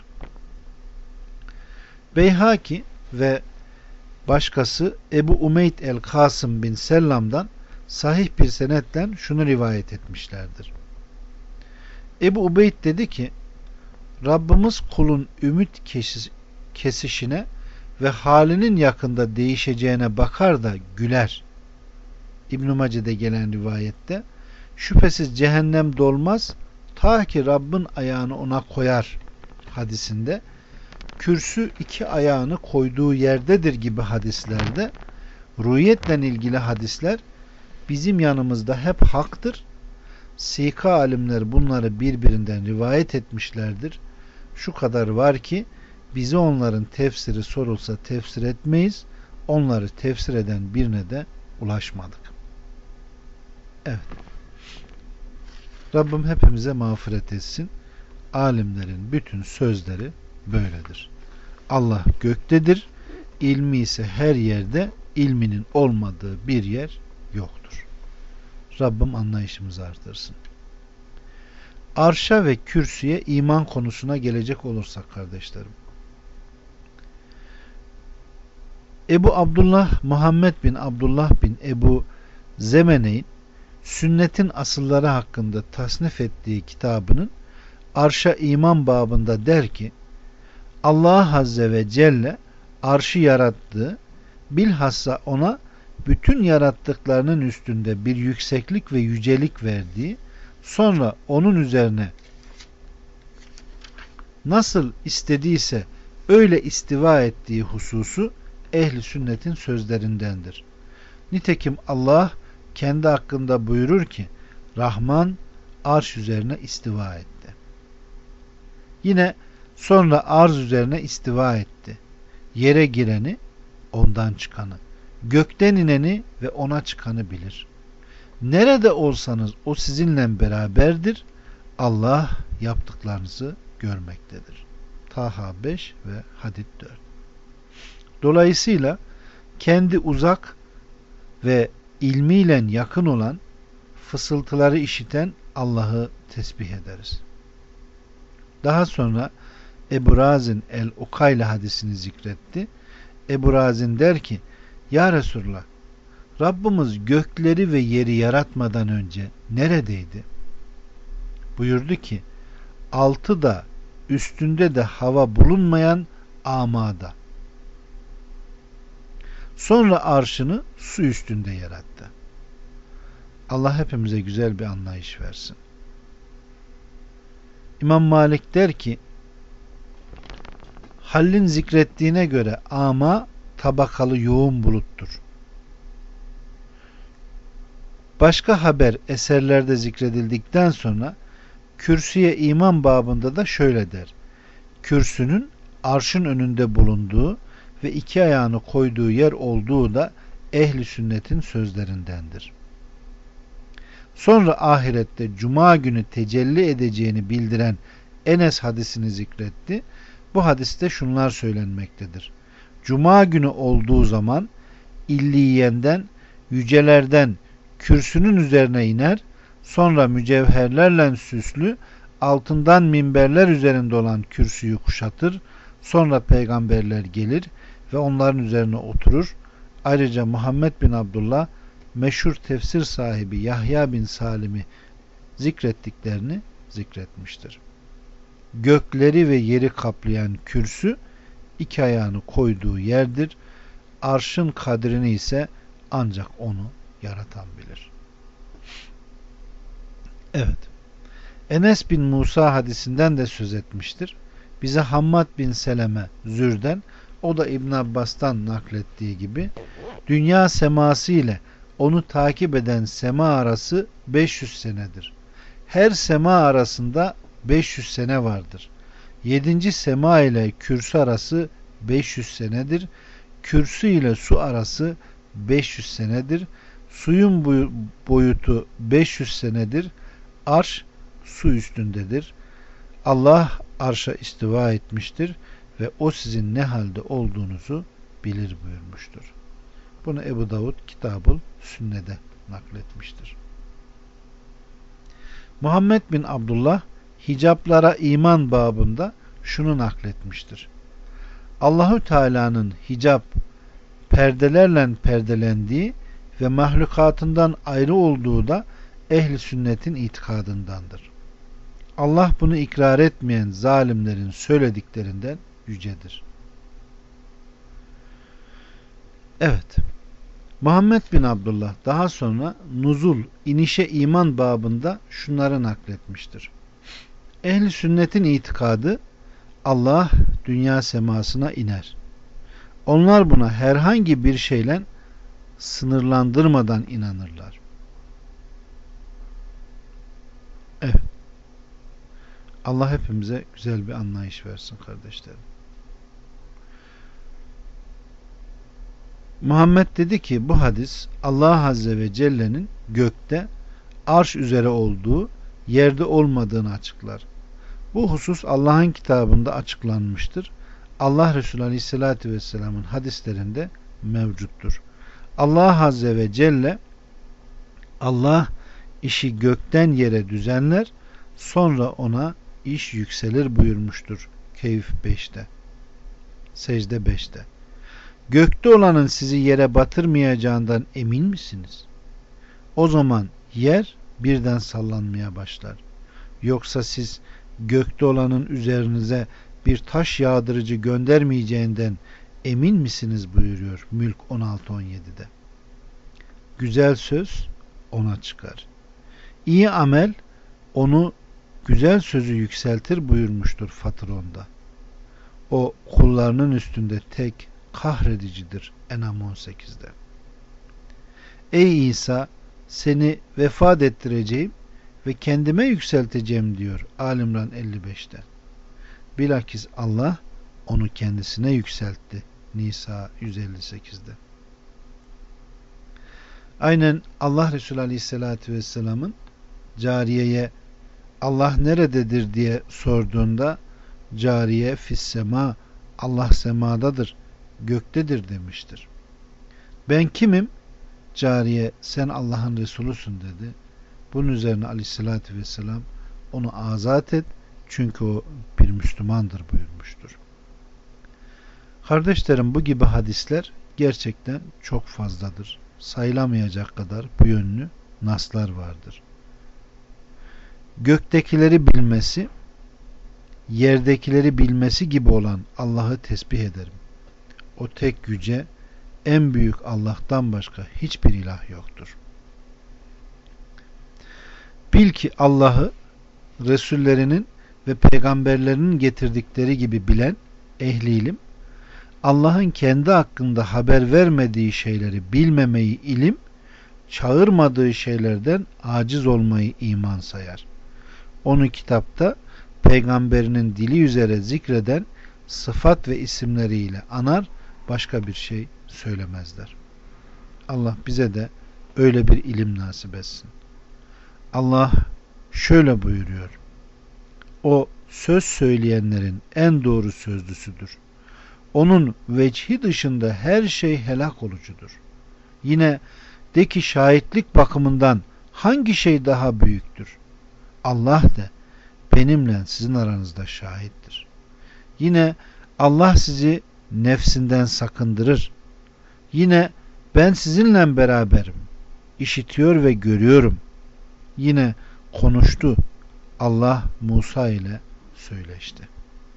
Beyhaki ve başkası Ebu Umeyd el-Kasım bin Sellam'dan sahih bir senetle şunu rivayet etmişlerdir. Ebu Ubeyd dedi ki Rabbimiz kulun ümit kesişine ve halinin yakında değişeceğine bakar da güler. İbn-i Mace'de gelen rivayette şüphesiz cehennem dolmaz ta ki Rabbin ayağını ona koyar hadisinde, kürsü iki ayağını koyduğu yerdedir gibi hadislerde ruhiyetle ilgili hadisler bizim yanımızda hep haktır. Sika alimler bunları birbirinden rivayet etmişlerdir. Şu kadar var ki bize onların tefsiri sorulsa tefsir etmeyiz. Onları tefsir eden birine de ulaşmadık. Evet. Rabbim hepimize mağfiret etsin. Alimlerin bütün sözleri böyledir. Allah göktedir. İlmi ise her yerde, ilminin olmadığı bir yer yoktur. Rabbim anlayışımızı artırsın. Arşa ve kürsüye iman konusuna gelecek olursak kardeşlerim. Ebu Abdullah Muhammed bin Abdullah bin Ebu Zemene'in sünnetin asılları hakkında tasnif ettiği kitabının arşa iman babında der ki, Allah Azze ve Celle arşı yarattığı, bilhassa ona bütün yarattıklarının üstünde bir yükseklik ve yücelik verdiği, sonra onun üzerine nasıl istediyse öyle istiva ettiği hususu ehli sünnetin sözlerindendir. Nitekim Allah kendi hakkında buyurur ki, Rahman arş üzerine istiva etti. Yine sonra arz üzerine istiva etti. Yere gireni, ondan çıkanı, gökten ineni ve ona çıkanı bilir. Nerede olsanız o sizinle beraberdir. Allah yaptıklarınızı görmektedir. Taha 5 ve Hadid 4. Dolayısıyla kendi uzak ve ilmiyle yakın olan, fısıltıları işiten Allah'ı tesbih ederiz. Daha sonra Ebu Razin el-Ukayl hadisini zikretti. Ebu Razin der ki, Ya Resulullah, Rabbimiz gökleri ve yeri yaratmadan önce neredeydi? Buyurdu ki, altıda, üstünde de hava bulunmayan amada. Sonra arşını su üstünde yarattı. Allah hepimize güzel bir anlayış versin. İmam Malik der ki, Hall'in zikrettiğine göre ama tabakalı yoğun buluttur. Başka haber eserlerde zikredildikten sonra kürsüye iman babında da şöyle der. Kürsünün arşın önünde bulunduğu ve iki ayağını koyduğu yer olduğu da ehli sünnetin sözlerindendir. Sonra ahirette cuma günü tecelli edeceğini bildiren Enes hadisini zikretti. Bu hadiste şunlar söylenmektedir. Cuma günü olduğu zaman illiyenden, yücelerden kürsünün üzerine iner, sonra mücevherlerle süslü, altından minberler üzerinde olan kürsüyü kuşatır, sonra peygamberler gelir ve onların üzerine oturur. Ayrıca Muhammed bin Abdullah, meşhur tefsir sahibi Yahya bin Salim'i zikrettiklerini zikretmiştir. Gökleri ve yeri kaplayan kürsü iki ayağını koyduğu yerdir. Arşın kadrini ise ancak onu yaratan bilir. Evet. Enes bin Musa hadisinden de söz etmiştir. Bize Hammad bin Seleme Zür'den, o da İbn Abbas'tan naklettiği gibi, dünya seması ile onu takip eden sema arası 500 senedir. Her sema arasında 500 sene vardır. 7. sema ile kürsü arası 500 senedir. Kürsü ile su arası 500 senedir. Suyun boyutu 500 senedir. Arş su üstündedir. Allah arşa istiva etmiştir ve o sizin ne halde olduğunuzu bilir buyurmuştur. Bunu Ebu Davud Kitabul Sünne'de nakletmiştir. Muhammed bin Abdullah hicaplara iman babında şunu nakletmiştir. Allahü Teala'nın hicap perdelerle perdelendiği ve mahlukatından ayrı olduğu da ehli sünnetin itikadındandır. Allah bunu ikrar etmeyen zalimlerin söylediklerinden yücedir. Evet. Muhammed bin Abdullah daha sonra nuzul, inişe iman babında şunları nakletmiştir. Ehli sünnetin itikadı Allah dünya semasına iner. Onlar buna herhangi bir şeyle sınırlandırmadan inanırlar. Evet. Allah hepimize güzel bir anlayış versin kardeşlerim. Muhammed dedi ki bu hadis Allah Azze ve Celle'nin gökte arş üzere olduğu, yerde olmadığını açıklar. Bu husus Allah'ın kitabında açıklanmıştır. Allah Resulü Aleyhisselatü Vesselam'ın hadislerinde mevcuttur. Allah Azze ve Celle Allah işi gökten yere düzenler, sonra ona iş yükselir buyurmuştur. Keyf 5'te. Secde 5'te. Gökte olanın sizi yere batırmayacağından emin misiniz? O zaman yer birden sallanmaya başlar. Yoksa siz gökte olanın üzerinize bir taş yağdırıcı göndermeyeceğinden emin misiniz buyuruyor Mülk 16-17'de. Güzel söz ona çıkar. İyi amel onu güzel sözü yükseltir buyurmuştur Fatır 10'da. O kullarının üstünde tek kahredicidir En'am 18'de. Ey İsa, seni vefat ettireceğim ve kendime yükselteceğim diyor Alimran 55'te. Bilakis Allah onu kendisine yükseltti Nisa 158'de. Aynen Allah Resulü Aleyhisselatü Vesselam'ın cariyeye Allah nerededir diye sorduğunda cariye fissema, Allah semadadır, göktedir demiştir. Ben kimim? Cariye sen Allah'ın Resulüsün dedi. Bunun üzerine Aleyhisselatü Vesselam onu azat et çünkü o bir Müslümandır buyurmuştur. Kardeşlerim, bu gibi hadisler gerçekten çok fazladır. Sayılamayacak kadar bu yönlü naslar vardır. Göktekileri bilmesi, yerdekileri bilmesi gibi olan Allah'ı tesbih ederim. O tek yüce, en büyük Allah'tan başka hiçbir ilah yoktur. Bil ki Allah'ı Resullerinin ve peygamberlerinin getirdikleri gibi bilen ehli ilim, Allah'ın kendi hakkında haber vermediği şeyleri bilmemeyi ilim, çağırmadığı şeylerden aciz olmayı iman sayar. Onu kitapta peygamberinin dili üzere zikreden sıfat ve isimleriyle anar, başka bir şey söylemezler. Allah bize de öyle bir ilim nasip etsin. Allah şöyle buyuruyor. O söz söyleyenlerin en doğru sözlüsüdür. Onun vecihi dışında her şey helak olucudur. Yine de ki şahitlik bakımından hangi şey daha büyüktür? Allah de benimle sizin aranızda şahittir. Yine Allah sizi nefsinden sakındırır. Yine ben sizinle beraberim. İşitiyor ve görüyorum. Yine konuştu. Allah Musa ile söyleşti.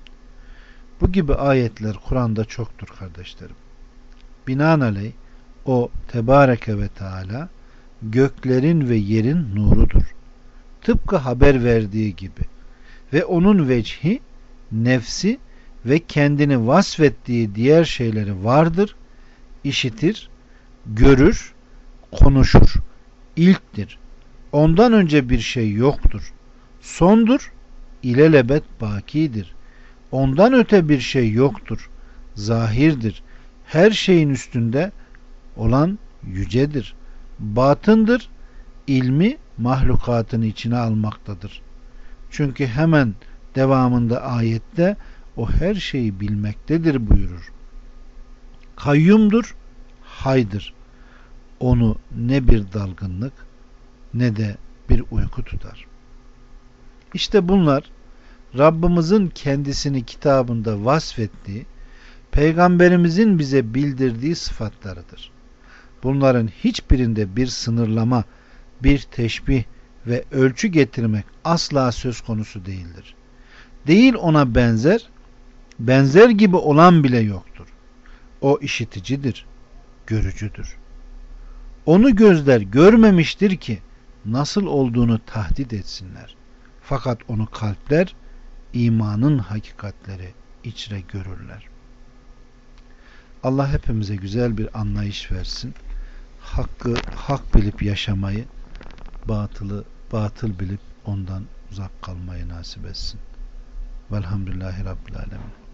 Bu gibi ayetler Kur'an'da çoktur kardeşlerim. Binaenaleyh o Tebareke ve Teala göklerin ve yerin nurudur. Tıpkı haber verdiği gibi. Ve onun vecihi, nefsi ve kendini vasfettiği diğer şeyleri vardır, işitir, görür, konuşur, ilktir. Ondan önce bir şey yoktur. Sondur, ilelebet bakidir. Ondan öte bir şey yoktur. Zahirdir. Her şeyin üstünde olan yücedir. Batındır. İlmi mahlukatın içine almaktadır. Çünkü hemen devamında ayette o her şeyi bilmektedir buyurur. Kayyumdur, haydır. Onu ne bir dalgınlık ne de bir uyku tutar. İşte bunlar Rabbimizin kendisini kitabında vasfettiği, Peygamberimizin bize bildirdiği sıfatlarıdır. Bunların hiçbirinde bir sınırlama, bir teşbih ve ölçü getirmek asla söz konusu değildir. Değil ona benzer, benzer gibi olan bile yoktur. O işiticidir, görücüdür. Onu gözler görmemiştir ki nasıl olduğunu tahdit etsinler. Fakat onu kalpler imanın hakikatleri içre görürler. Allah hepimize güzel bir anlayış versin. Hakkı hak bilip yaşamayı, batılı batıl bilip ondan uzak kalmayı nasip etsin. Velhamdülillahi Rabbil Alemin.